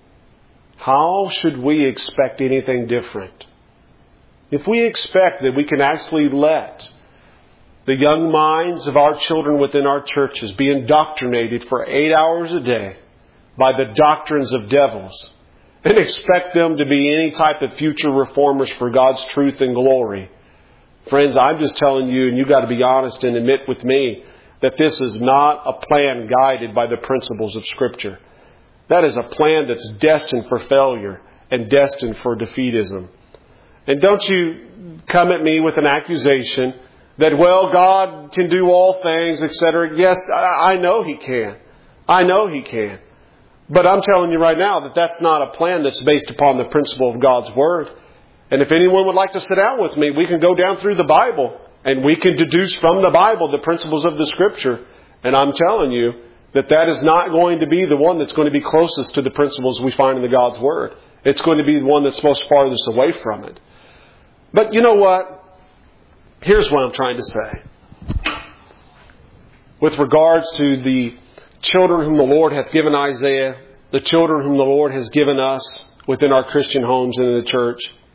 How should we expect anything different? If we expect that we can actually let the young minds of our children within our churches be indoctrinated for 8 hours a day by the doctrines of devils, and expect them to be any type of future reformers for God's truth and glory. Friends, I'm just telling you, and you've got to be honest and admit with me, that this is not a plan guided by the principles of Scripture. That is a plan that's destined for failure and destined for defeatism. And don't you come at me with an accusation that, well, God can do all things, etc. Yes, I know He can. I know He can. But I'm telling you right now that that's not a plan that's based upon the principle of God's Word. And if anyone would like to sit down with me, we can go down through the Bible and we can deduce from the Bible the principles of the Scripture. And I'm telling you that that is not going to be the one that's going to be closest to the principles we find in the God's Word. It's going to be the one that's most farthest away from it. But you know what? Here's what I'm trying to say. With regards to the children whom the Lord hath given Isaiah, the children whom the Lord has given us within our Christian homes and in the church,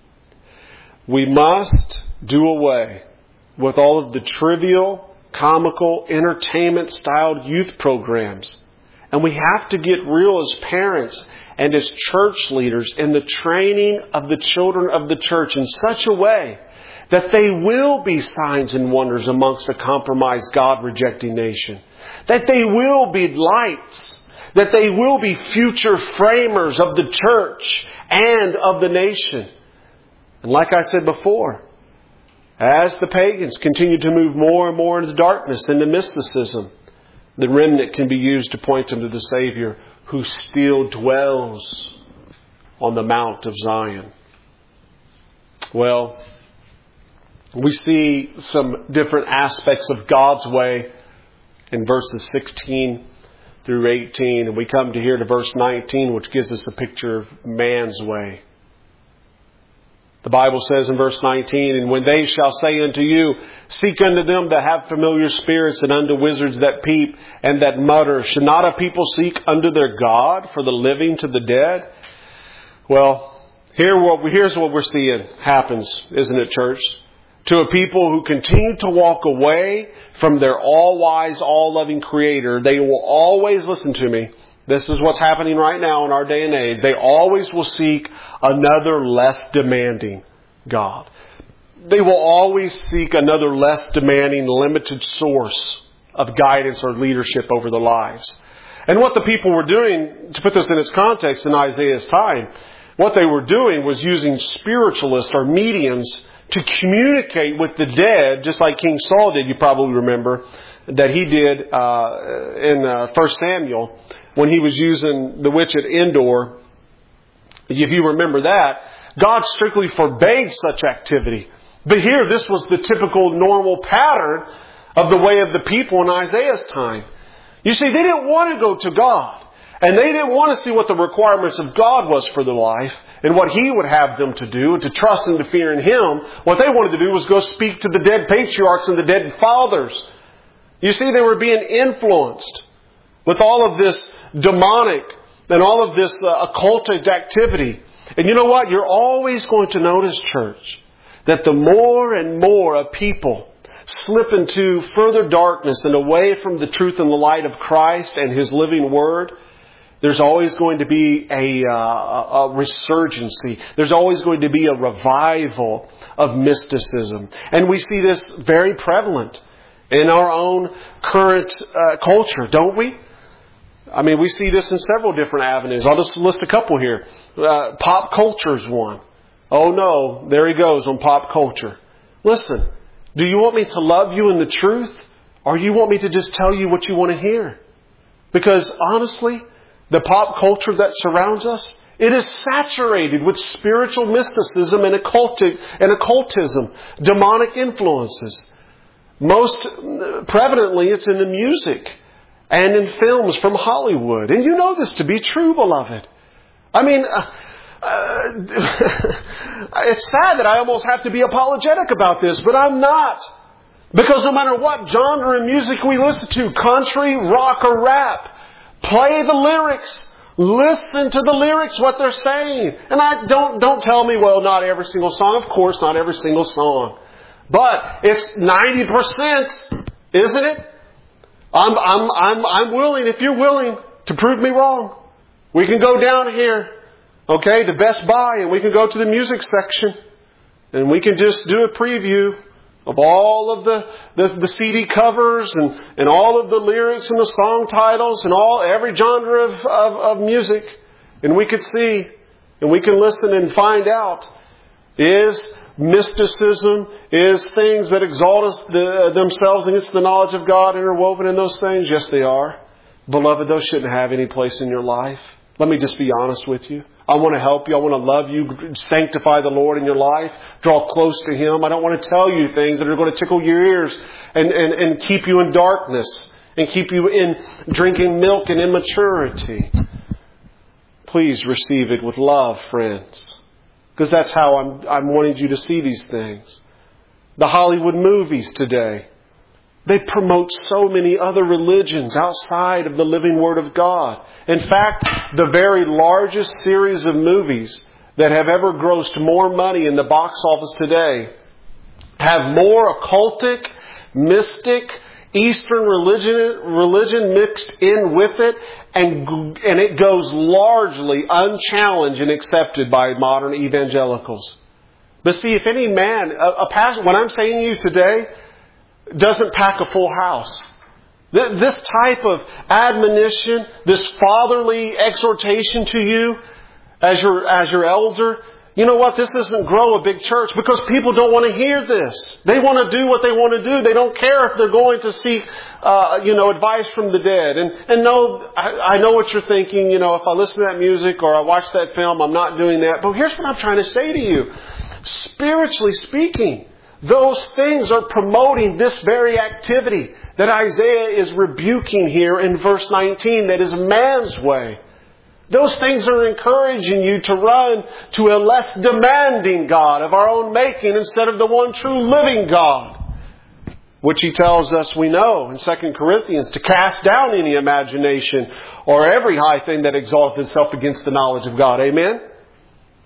we must do away with all of the trivial, comical, entertainment-styled youth programs. And we have to get real as parents and as church leaders in the training of the children of the church in such a way that they will be signs and wonders amongst a compromised, God-rejecting nation. That they will be lights. That they will be future framers of the church and of the nation. And like I said before, as the pagans continue to move more and more into darkness, into mysticism, the remnant can be used to point them to the Savior who still dwells on the Mount of Zion. Well, we see some different aspects of God's way in verses 16 through 18. And we come to here to verse 19, which gives us a picture of man's way. The Bible says in verse 19, "And when they shall say unto you, Seek unto them that have familiar spirits, and unto wizards that peep and that mutter, should not a people seek unto their God for the living to the dead?" Well, Here's what we're seeing happens, isn't it, church? To a people who continue to walk away from their all-wise, all-loving Creator, they will always, listen to me, this is what's happening right now in our day and age, they always will seek another less demanding God. They will always seek another less demanding, limited source of guidance or leadership over their lives. And what the people were doing, to put this in its context in Isaiah's time, what they were doing was using spiritualists or mediums to communicate with the dead, just like King Saul did, you probably remember, that he did in 1 Samuel when he was using the witch at Endor. If you remember that, God strictly forbade such activity. But here, this was the typical normal pattern of the way of the people in Isaiah's time. You see, they didn't want to go to God. And they didn't want to see what the requirements of God was for their life and what He would have them to do and to trust and to fear in Him. What they wanted to do was go speak to the dead patriarchs and the dead fathers. You see, they were being influenced with all of this demonic and all of this occultic activity. And you know what? You're always going to notice, church, that the more and more of people slip into further darkness and away from the truth and the light of Christ and His living Word, there's always going to be a resurgency. There's always going to be a revival of mysticism. And we see this very prevalent in our own current culture, don't we? I mean, we see this in several different avenues. I'll just list a couple here. Pop culture is one. Oh no, there he goes on pop culture. Listen, do you want me to love you in the truth? Or you want me to just tell you what you want to hear? Because honestly, the pop culture that surrounds us, it is saturated with spiritual mysticism and occultism, demonic influences. Most prevalently, it's in the music and in films from Hollywood. And you know this to be true, beloved. I mean, it's sad that I almost have to be apologetic about this, but I'm not. Because no matter what genre of music we listen to, country, rock, or rap, play the lyrics. Listen to the lyrics, what they're saying. And don't tell me, well, not every single song. Of course, not every single song. But it's 90%, isn't it? I'm willing, if you're willing, to prove me wrong. We can go down here, okay, to Best Buy, and we can go to the music section, and we can just do a preview of all of the CD covers and all of the lyrics and the song titles and every genre of music. And we could see and we can listen and find out, is mysticism, is things that exalt themselves against the knowledge of God interwoven in those things? Yes, they are. Beloved, those shouldn't have any place in your life. Let me just be honest with you. I want to help you. I want to love you. Sanctify the Lord in your life. Draw close to Him. I don't want to tell you things that are going to tickle your ears and keep you in darkness and keep you in drinking milk and immaturity. Please receive it with love, friends. Because that's how I'm wanting you to see these things. The Hollywood movies today, they promote so many other religions outside of the living Word of God. In fact, the very largest series of movies that have ever grossed more money in the box office today have more occultic, mystic, Eastern religion mixed in with it, and it goes largely unchallenged and accepted by modern evangelicals. But see, if any man, a pastor, what I'm saying to you today, doesn't pack a full house. This type of admonition, this fatherly exhortation to you as your elder, you know what? This doesn't grow a big church because people don't want to hear this. They want to do what they want to do. They don't care if they're going to seek, advice from the dead. And no, I know what you're thinking. You know, if I listen to that music or I watch that film, I'm not doing that. But here's what I'm trying to say to you. Spiritually speaking, those things are promoting this very activity that Isaiah is rebuking here in verse 19, that is man's way. Those things are encouraging you to run to a less demanding God of our own making instead of the one true living God, which He tells us we know in 2 Corinthians to cast down any imagination or every high thing that exalts itself against the knowledge of God. Amen?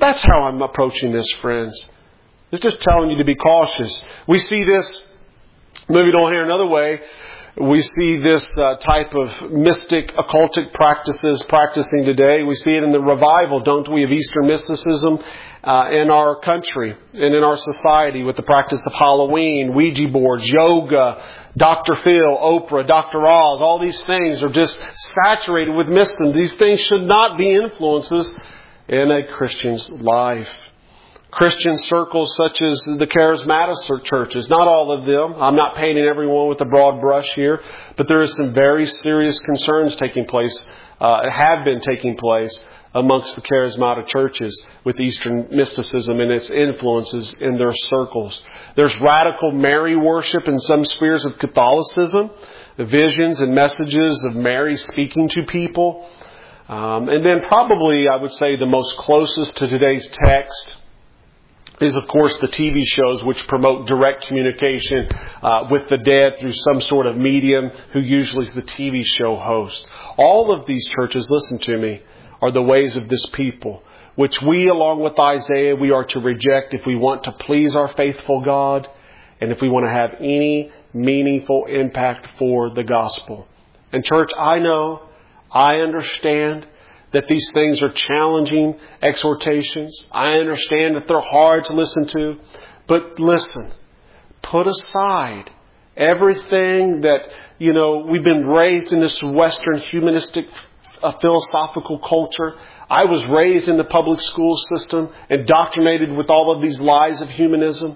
That's how I'm approaching this, friends. It's just telling you to be cautious. We see this, moving on here another way, we see this type of mystic, occultic practices practicing today. We see it in the revival, don't we, of Eastern mysticism in our country and in our society with the practice of Halloween, Ouija boards, yoga, Dr. Phil, Oprah, Dr. Oz. All these things are just saturated with mysticism. These things should not be influences in a Christian's life. Christian circles such as the charismatic churches, not all of them. I'm not painting everyone with a broad brush here, but there is some very serious concerns taking place, have been taking place amongst the charismatic churches with Eastern mysticism and its influences in their circles. There's radical Mary worship in some spheres of Catholicism, the visions and messages of Mary speaking to people. And then probably, I would say, the most closest to today's text is, of course, the TV shows which promote direct communication with the dead through some sort of medium who usually is the TV show host. All of these churches, listen to me, are the ways of this people, which we, along with Isaiah, we are to reject if we want to please our faithful God and if we want to have any meaningful impact for the gospel. And church, I know, I understand that these things are challenging exhortations. I understand that they're hard to listen to. But listen, put aside everything that, we've been raised in this Western humanistic philosophical culture. I was raised in the public school system, indoctrinated with all of these lies of humanism.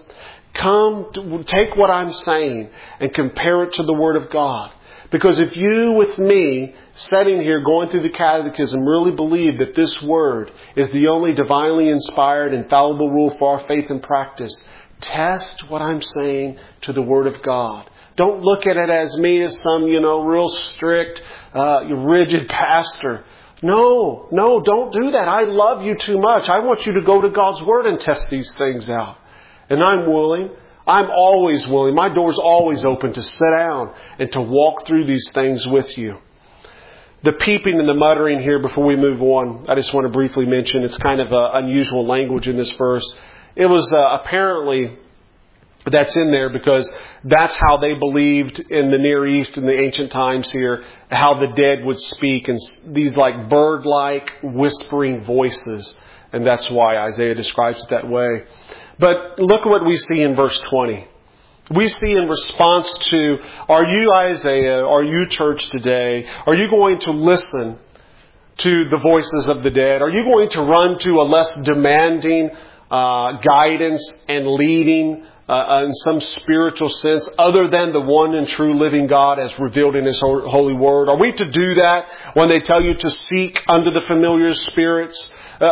Take what I'm saying and compare it to the Word of God. Because if you, with me, sitting here going through the catechism, really believe that this Word is the only divinely inspired, infallible rule for our faith and practice, test what I'm saying to the Word of God. Don't look at it as me as some, real strict, rigid pastor. No, don't do that. I love you too much. I want you to go to God's Word and test these things out. And I'm willing. I'm always willing. My door's always open to sit down and to walk through these things with you. The peeping and the muttering here before we move on, I just want to briefly mention, it's kind of unusual language in this verse. It was apparently, that's in there because that's how they believed in the Near East in the ancient times here, how the dead would speak, and these like bird-like whispering voices. And that's why Isaiah describes it that way. But look at what we see in verse 20. We see in response to, are you Isaiah, are you church today, are you going to listen to the voices of the dead? Are you going to run to a less demanding guidance and leading in some spiritual sense other than the one and true living God as revealed in His holy word? Are we to do that when they tell you to seek under the familiar spirits?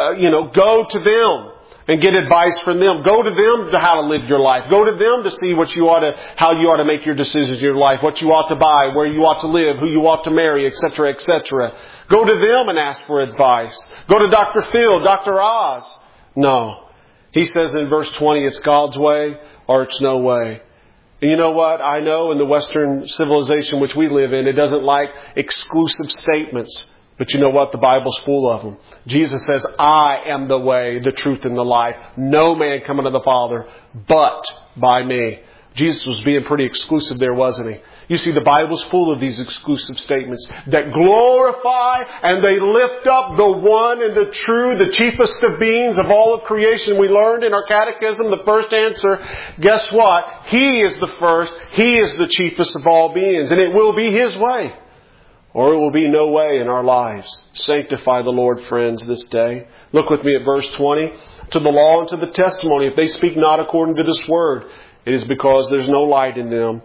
Go to them and get advice from them. Go to them to how to live your life. Go to them to see how you ought to make your decisions in your life, what you ought to buy, where you ought to live, who you ought to marry, etc., etc. Go to them and ask for advice. Go to Dr. Phil, Dr. Oz. No. He says in verse 20, it's God's way or it's no way. And you know what? I know in the Western civilization which we live in, it doesn't like exclusive statements. But you know what? The Bible's full of them. Jesus says, I am the way, the truth, and the life. No man coming to the Father but by me. Jesus was being pretty exclusive there, wasn't He? You see, the Bible's full of these exclusive statements that glorify and they lift up the one and the true, the chiefest of beings of all of creation. We learned in our catechism, the first answer, guess what? He is the first. He is the chiefest of all beings. And it will be His way. Or it will be no way in our lives. Sanctify the Lord, friends, this day. Look with me at verse 20. To the law and to the testimony, if they speak not according to this word, it is because there's no light in them.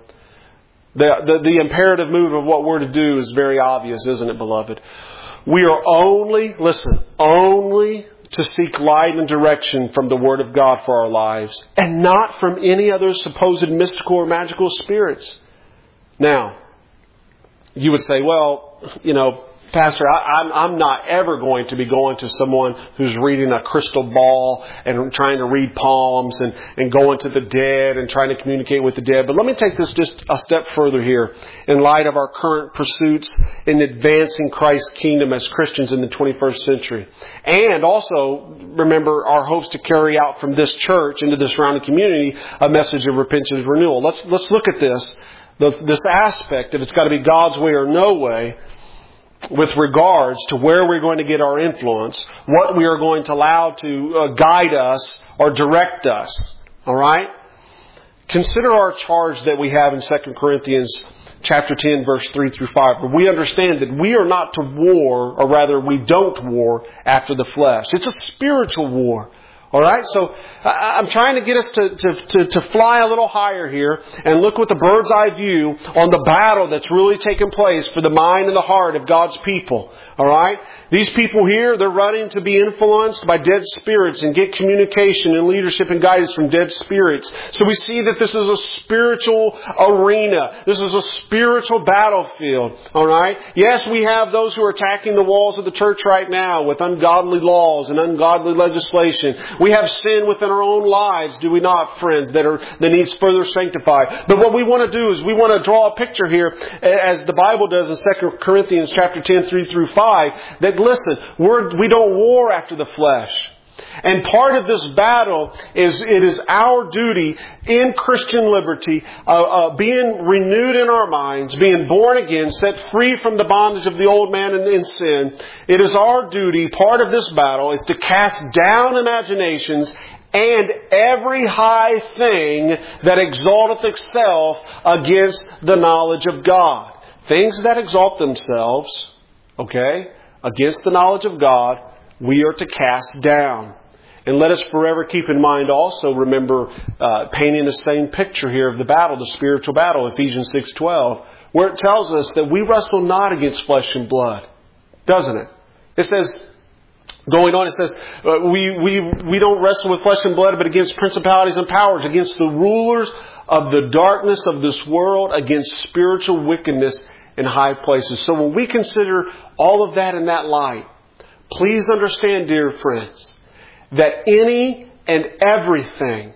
The imperative move of what we're to do is very obvious, isn't it, beloved? We are only to seek light and direction from the Word of God for our lives, and not from any other supposed mystical or magical spirits. Now, you would say, well, Pastor, I'm not ever going to be going to someone who's reading a crystal ball and trying to read palms and going to the dead and trying to communicate with the dead. But let me take this just a step further here in light of our current pursuits in advancing Christ's kingdom as Christians in the 21st century. And also, remember, our hopes to carry out from this church into the surrounding community a message of repentance and renewal. Let's look at this aspect of it's got to be God's way or no way, with regards to where we're going to get our influence, what we are going to allow to guide us or direct us. All right? Consider our charge that we have in 2 Corinthians chapter 10, verse 3 through 5. Where we understand that we are not to war, or rather we don't war after the flesh. It's a spiritual war. All right, so I'm trying to get us to fly a little higher here and look with a bird's eye view on the battle that's really taking place for the mind and the heart of God's people. All right, these people here, they're running to be influenced by dead spirits and get communication and leadership and guidance from dead spirits. So we see that this is a spiritual arena. This is a spiritual battlefield. All right, yes, we have those who are attacking the walls of the church right now with ungodly laws and ungodly legislation. We have sin within our own lives, do we not, friends, that needs further sanctified. But what we want to do is we want to draw a picture here, as the Bible does in 2 Corinthians chapter 10, 3 through 5, that listen, we don't war after the flesh. And part of this battle is it is our duty in Christian liberty, being renewed in our minds, being born again, set free from the bondage of the old man and in sin. It is our duty, part of this battle, is to cast down imaginations and every high thing that exalteth itself against the knowledge of God. Things that exalt themselves, against the knowledge of God, we are to cast down. And let us forever keep in mind also, remember, painting the same picture here of the battle, the spiritual battle, Ephesians 6:12, where it tells us that we wrestle not against flesh and blood. Doesn't it? It says, going on, it says, we don't wrestle with flesh and blood, but against principalities and powers, against the rulers of the darkness of this world, against spiritual wickedness in high places. So when we consider all of that in that light, please understand, dear friends, that any and everything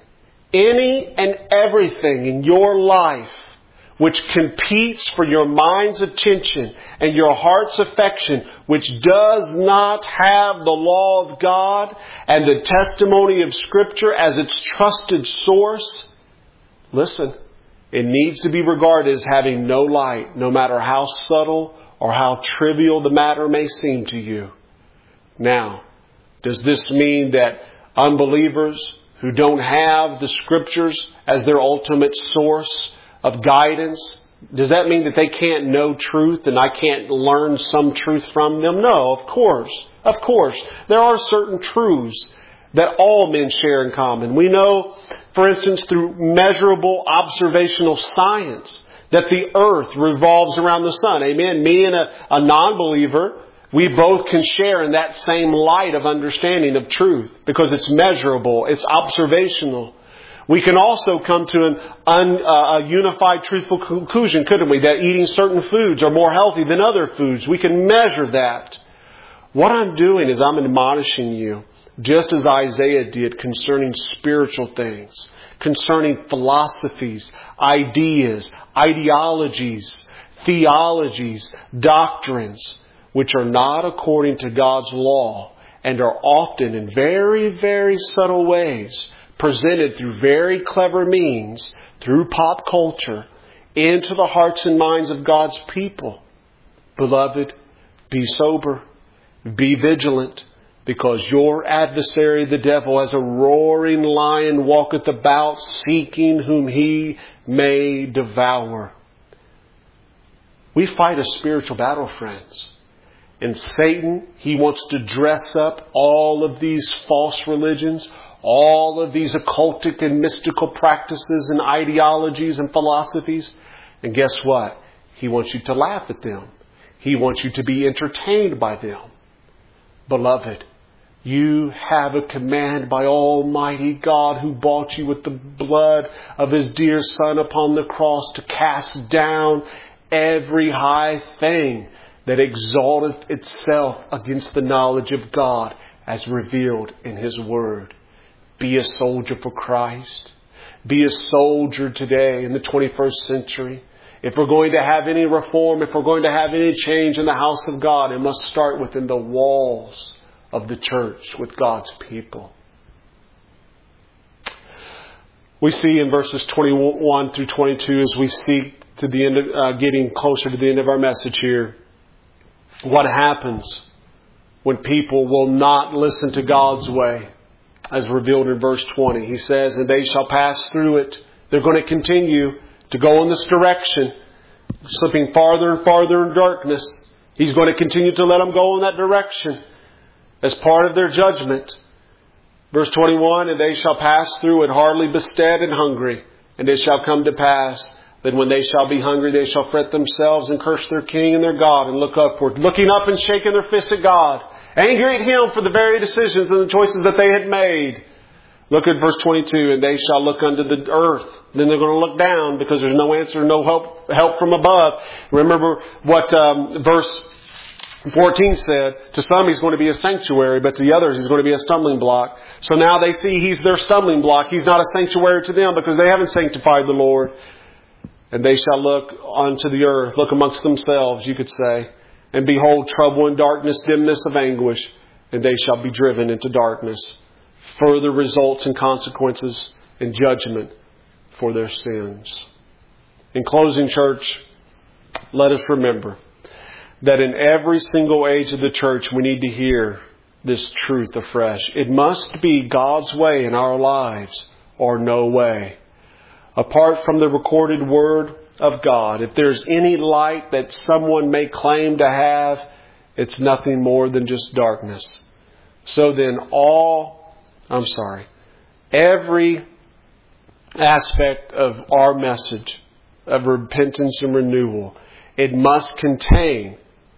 in your life which competes for your mind's attention and your heart's affection, which does not have the law of God and the testimony of Scripture as its trusted source, listen, it needs to be regarded as having no light, no matter how subtle or how trivial the matter may seem to you. Now, does this mean that unbelievers who don't have the Scriptures as their ultimate source of guidance, does that mean that they can't know truth and I can't learn some truth from them? No, of course. Of course. There are certain truths that all men share in common. We know, for instance, through measurable observational science, that the earth revolves around the sun. Amen. Me and a non-believer, we both can share in that same light of understanding of truth because it's measurable, it's observational. We can also come to a unified, truthful conclusion, couldn't we? That eating certain foods are more healthy than other foods. We can measure that. What I'm doing is I'm admonishing you, just as Isaiah did concerning spiritual things, concerning philosophies, ideas, ideologies, theologies, doctrines, which are not according to God's law and are often in very, very subtle ways presented through very clever means, through pop culture, into the hearts and minds of God's people. Beloved, be sober, be vigilant, because your adversary, the devil, as a roaring lion, walketh about, seeking whom he may devour. We fight a spiritual battle, friends. And Satan, he wants to dress up all of these false religions, all of these occultic and mystical practices and ideologies and philosophies. And guess what? He wants you to laugh at them. He wants you to be entertained by them. Beloved, you have a command by Almighty God, who bought you with the blood of His dear Son upon the cross, to cast down every high thing that exalteth itself against the knowledge of God as revealed in His Word. Be a soldier for Christ. Be a soldier today in the 21st century. If we're going to have any reform, if we're going to have any change in the house of God, it must start within the walls of the church with God's people. We see in verses 21 through 22, as we seek to the end of, getting closer to the end of our message here, what happens when people will not listen to God's way, as revealed in verse 20. He says, and they shall pass through it. They're going to continue to go in this direction, slipping farther and farther in darkness. He's going to continue to let them go in that direction as part of their judgment. Verse 21, and they shall pass through it hardly bestead and hungry. And it shall come to pass that when they shall be hungry, they shall fret themselves and curse their king and their God and look upward, looking up and shaking their fist at God, angry at Him for the very decisions and the choices that they had made. Look at verse 22, and they shall look unto the earth. Then they're going to look down because there's no answer, no help from above. Remember what verse 14 said. To some He's going to be a sanctuary, but to the others He's going to be a stumbling block. So now they see He's their stumbling block. He's not a sanctuary to them because they haven't sanctified the Lord. And they shall look unto the earth, look amongst themselves, you could say, and behold trouble and darkness, dimness of anguish, and they shall be driven into darkness. Further results and consequences and judgment for their sins. In closing, church, let us remember that in every single age of the church we need to hear this truth afresh. It must be God's way in our lives or no way. Apart from the recorded Word of God, if there's any light that someone may claim to have, it's nothing more than just darkness. So then every aspect of our message of repentance and renewal, it must contain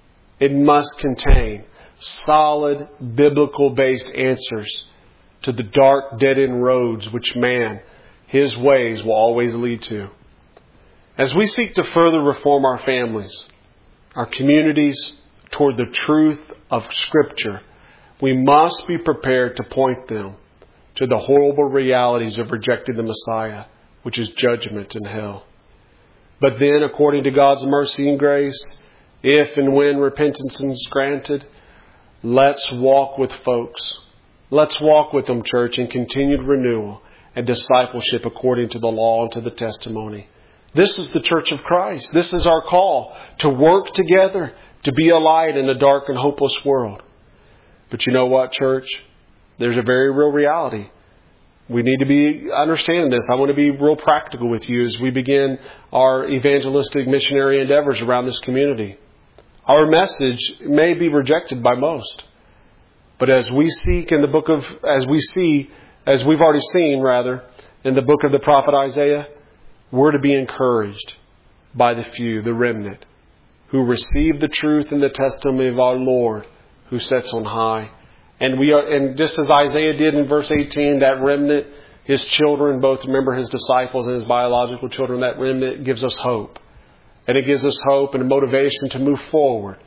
solid, biblical-based answers to the dark, dead-end roads which man, his ways, will always lead to. As we seek to further reform our families, our communities toward the truth of Scripture, we must be prepared to point them to the horrible realities of rejecting the Messiah, which is judgment and hell. But then, according to God's mercy and grace, if and when repentance is granted, let's walk with folks. Let's walk with them, church, in continued renewal and discipleship according to the law and to the testimony. This is the Church of Christ. This is our call to work together, to be a light in a dark and hopeless world. But you know what, church? There's a very real reality. We need to be understanding this. I want to be real practical with you as we begin our evangelistic missionary endeavors around this community. Our message may be rejected by most. But as we've already seen, in the book of the prophet Isaiah, we're to be encouraged by the few, the remnant, who receive the truth and the testimony of our Lord, who sits on high. And just as Isaiah did in verse 18, that remnant, his children, both remember his disciples and his biological children, that remnant gives us hope. And it gives us hope and a motivation to move forward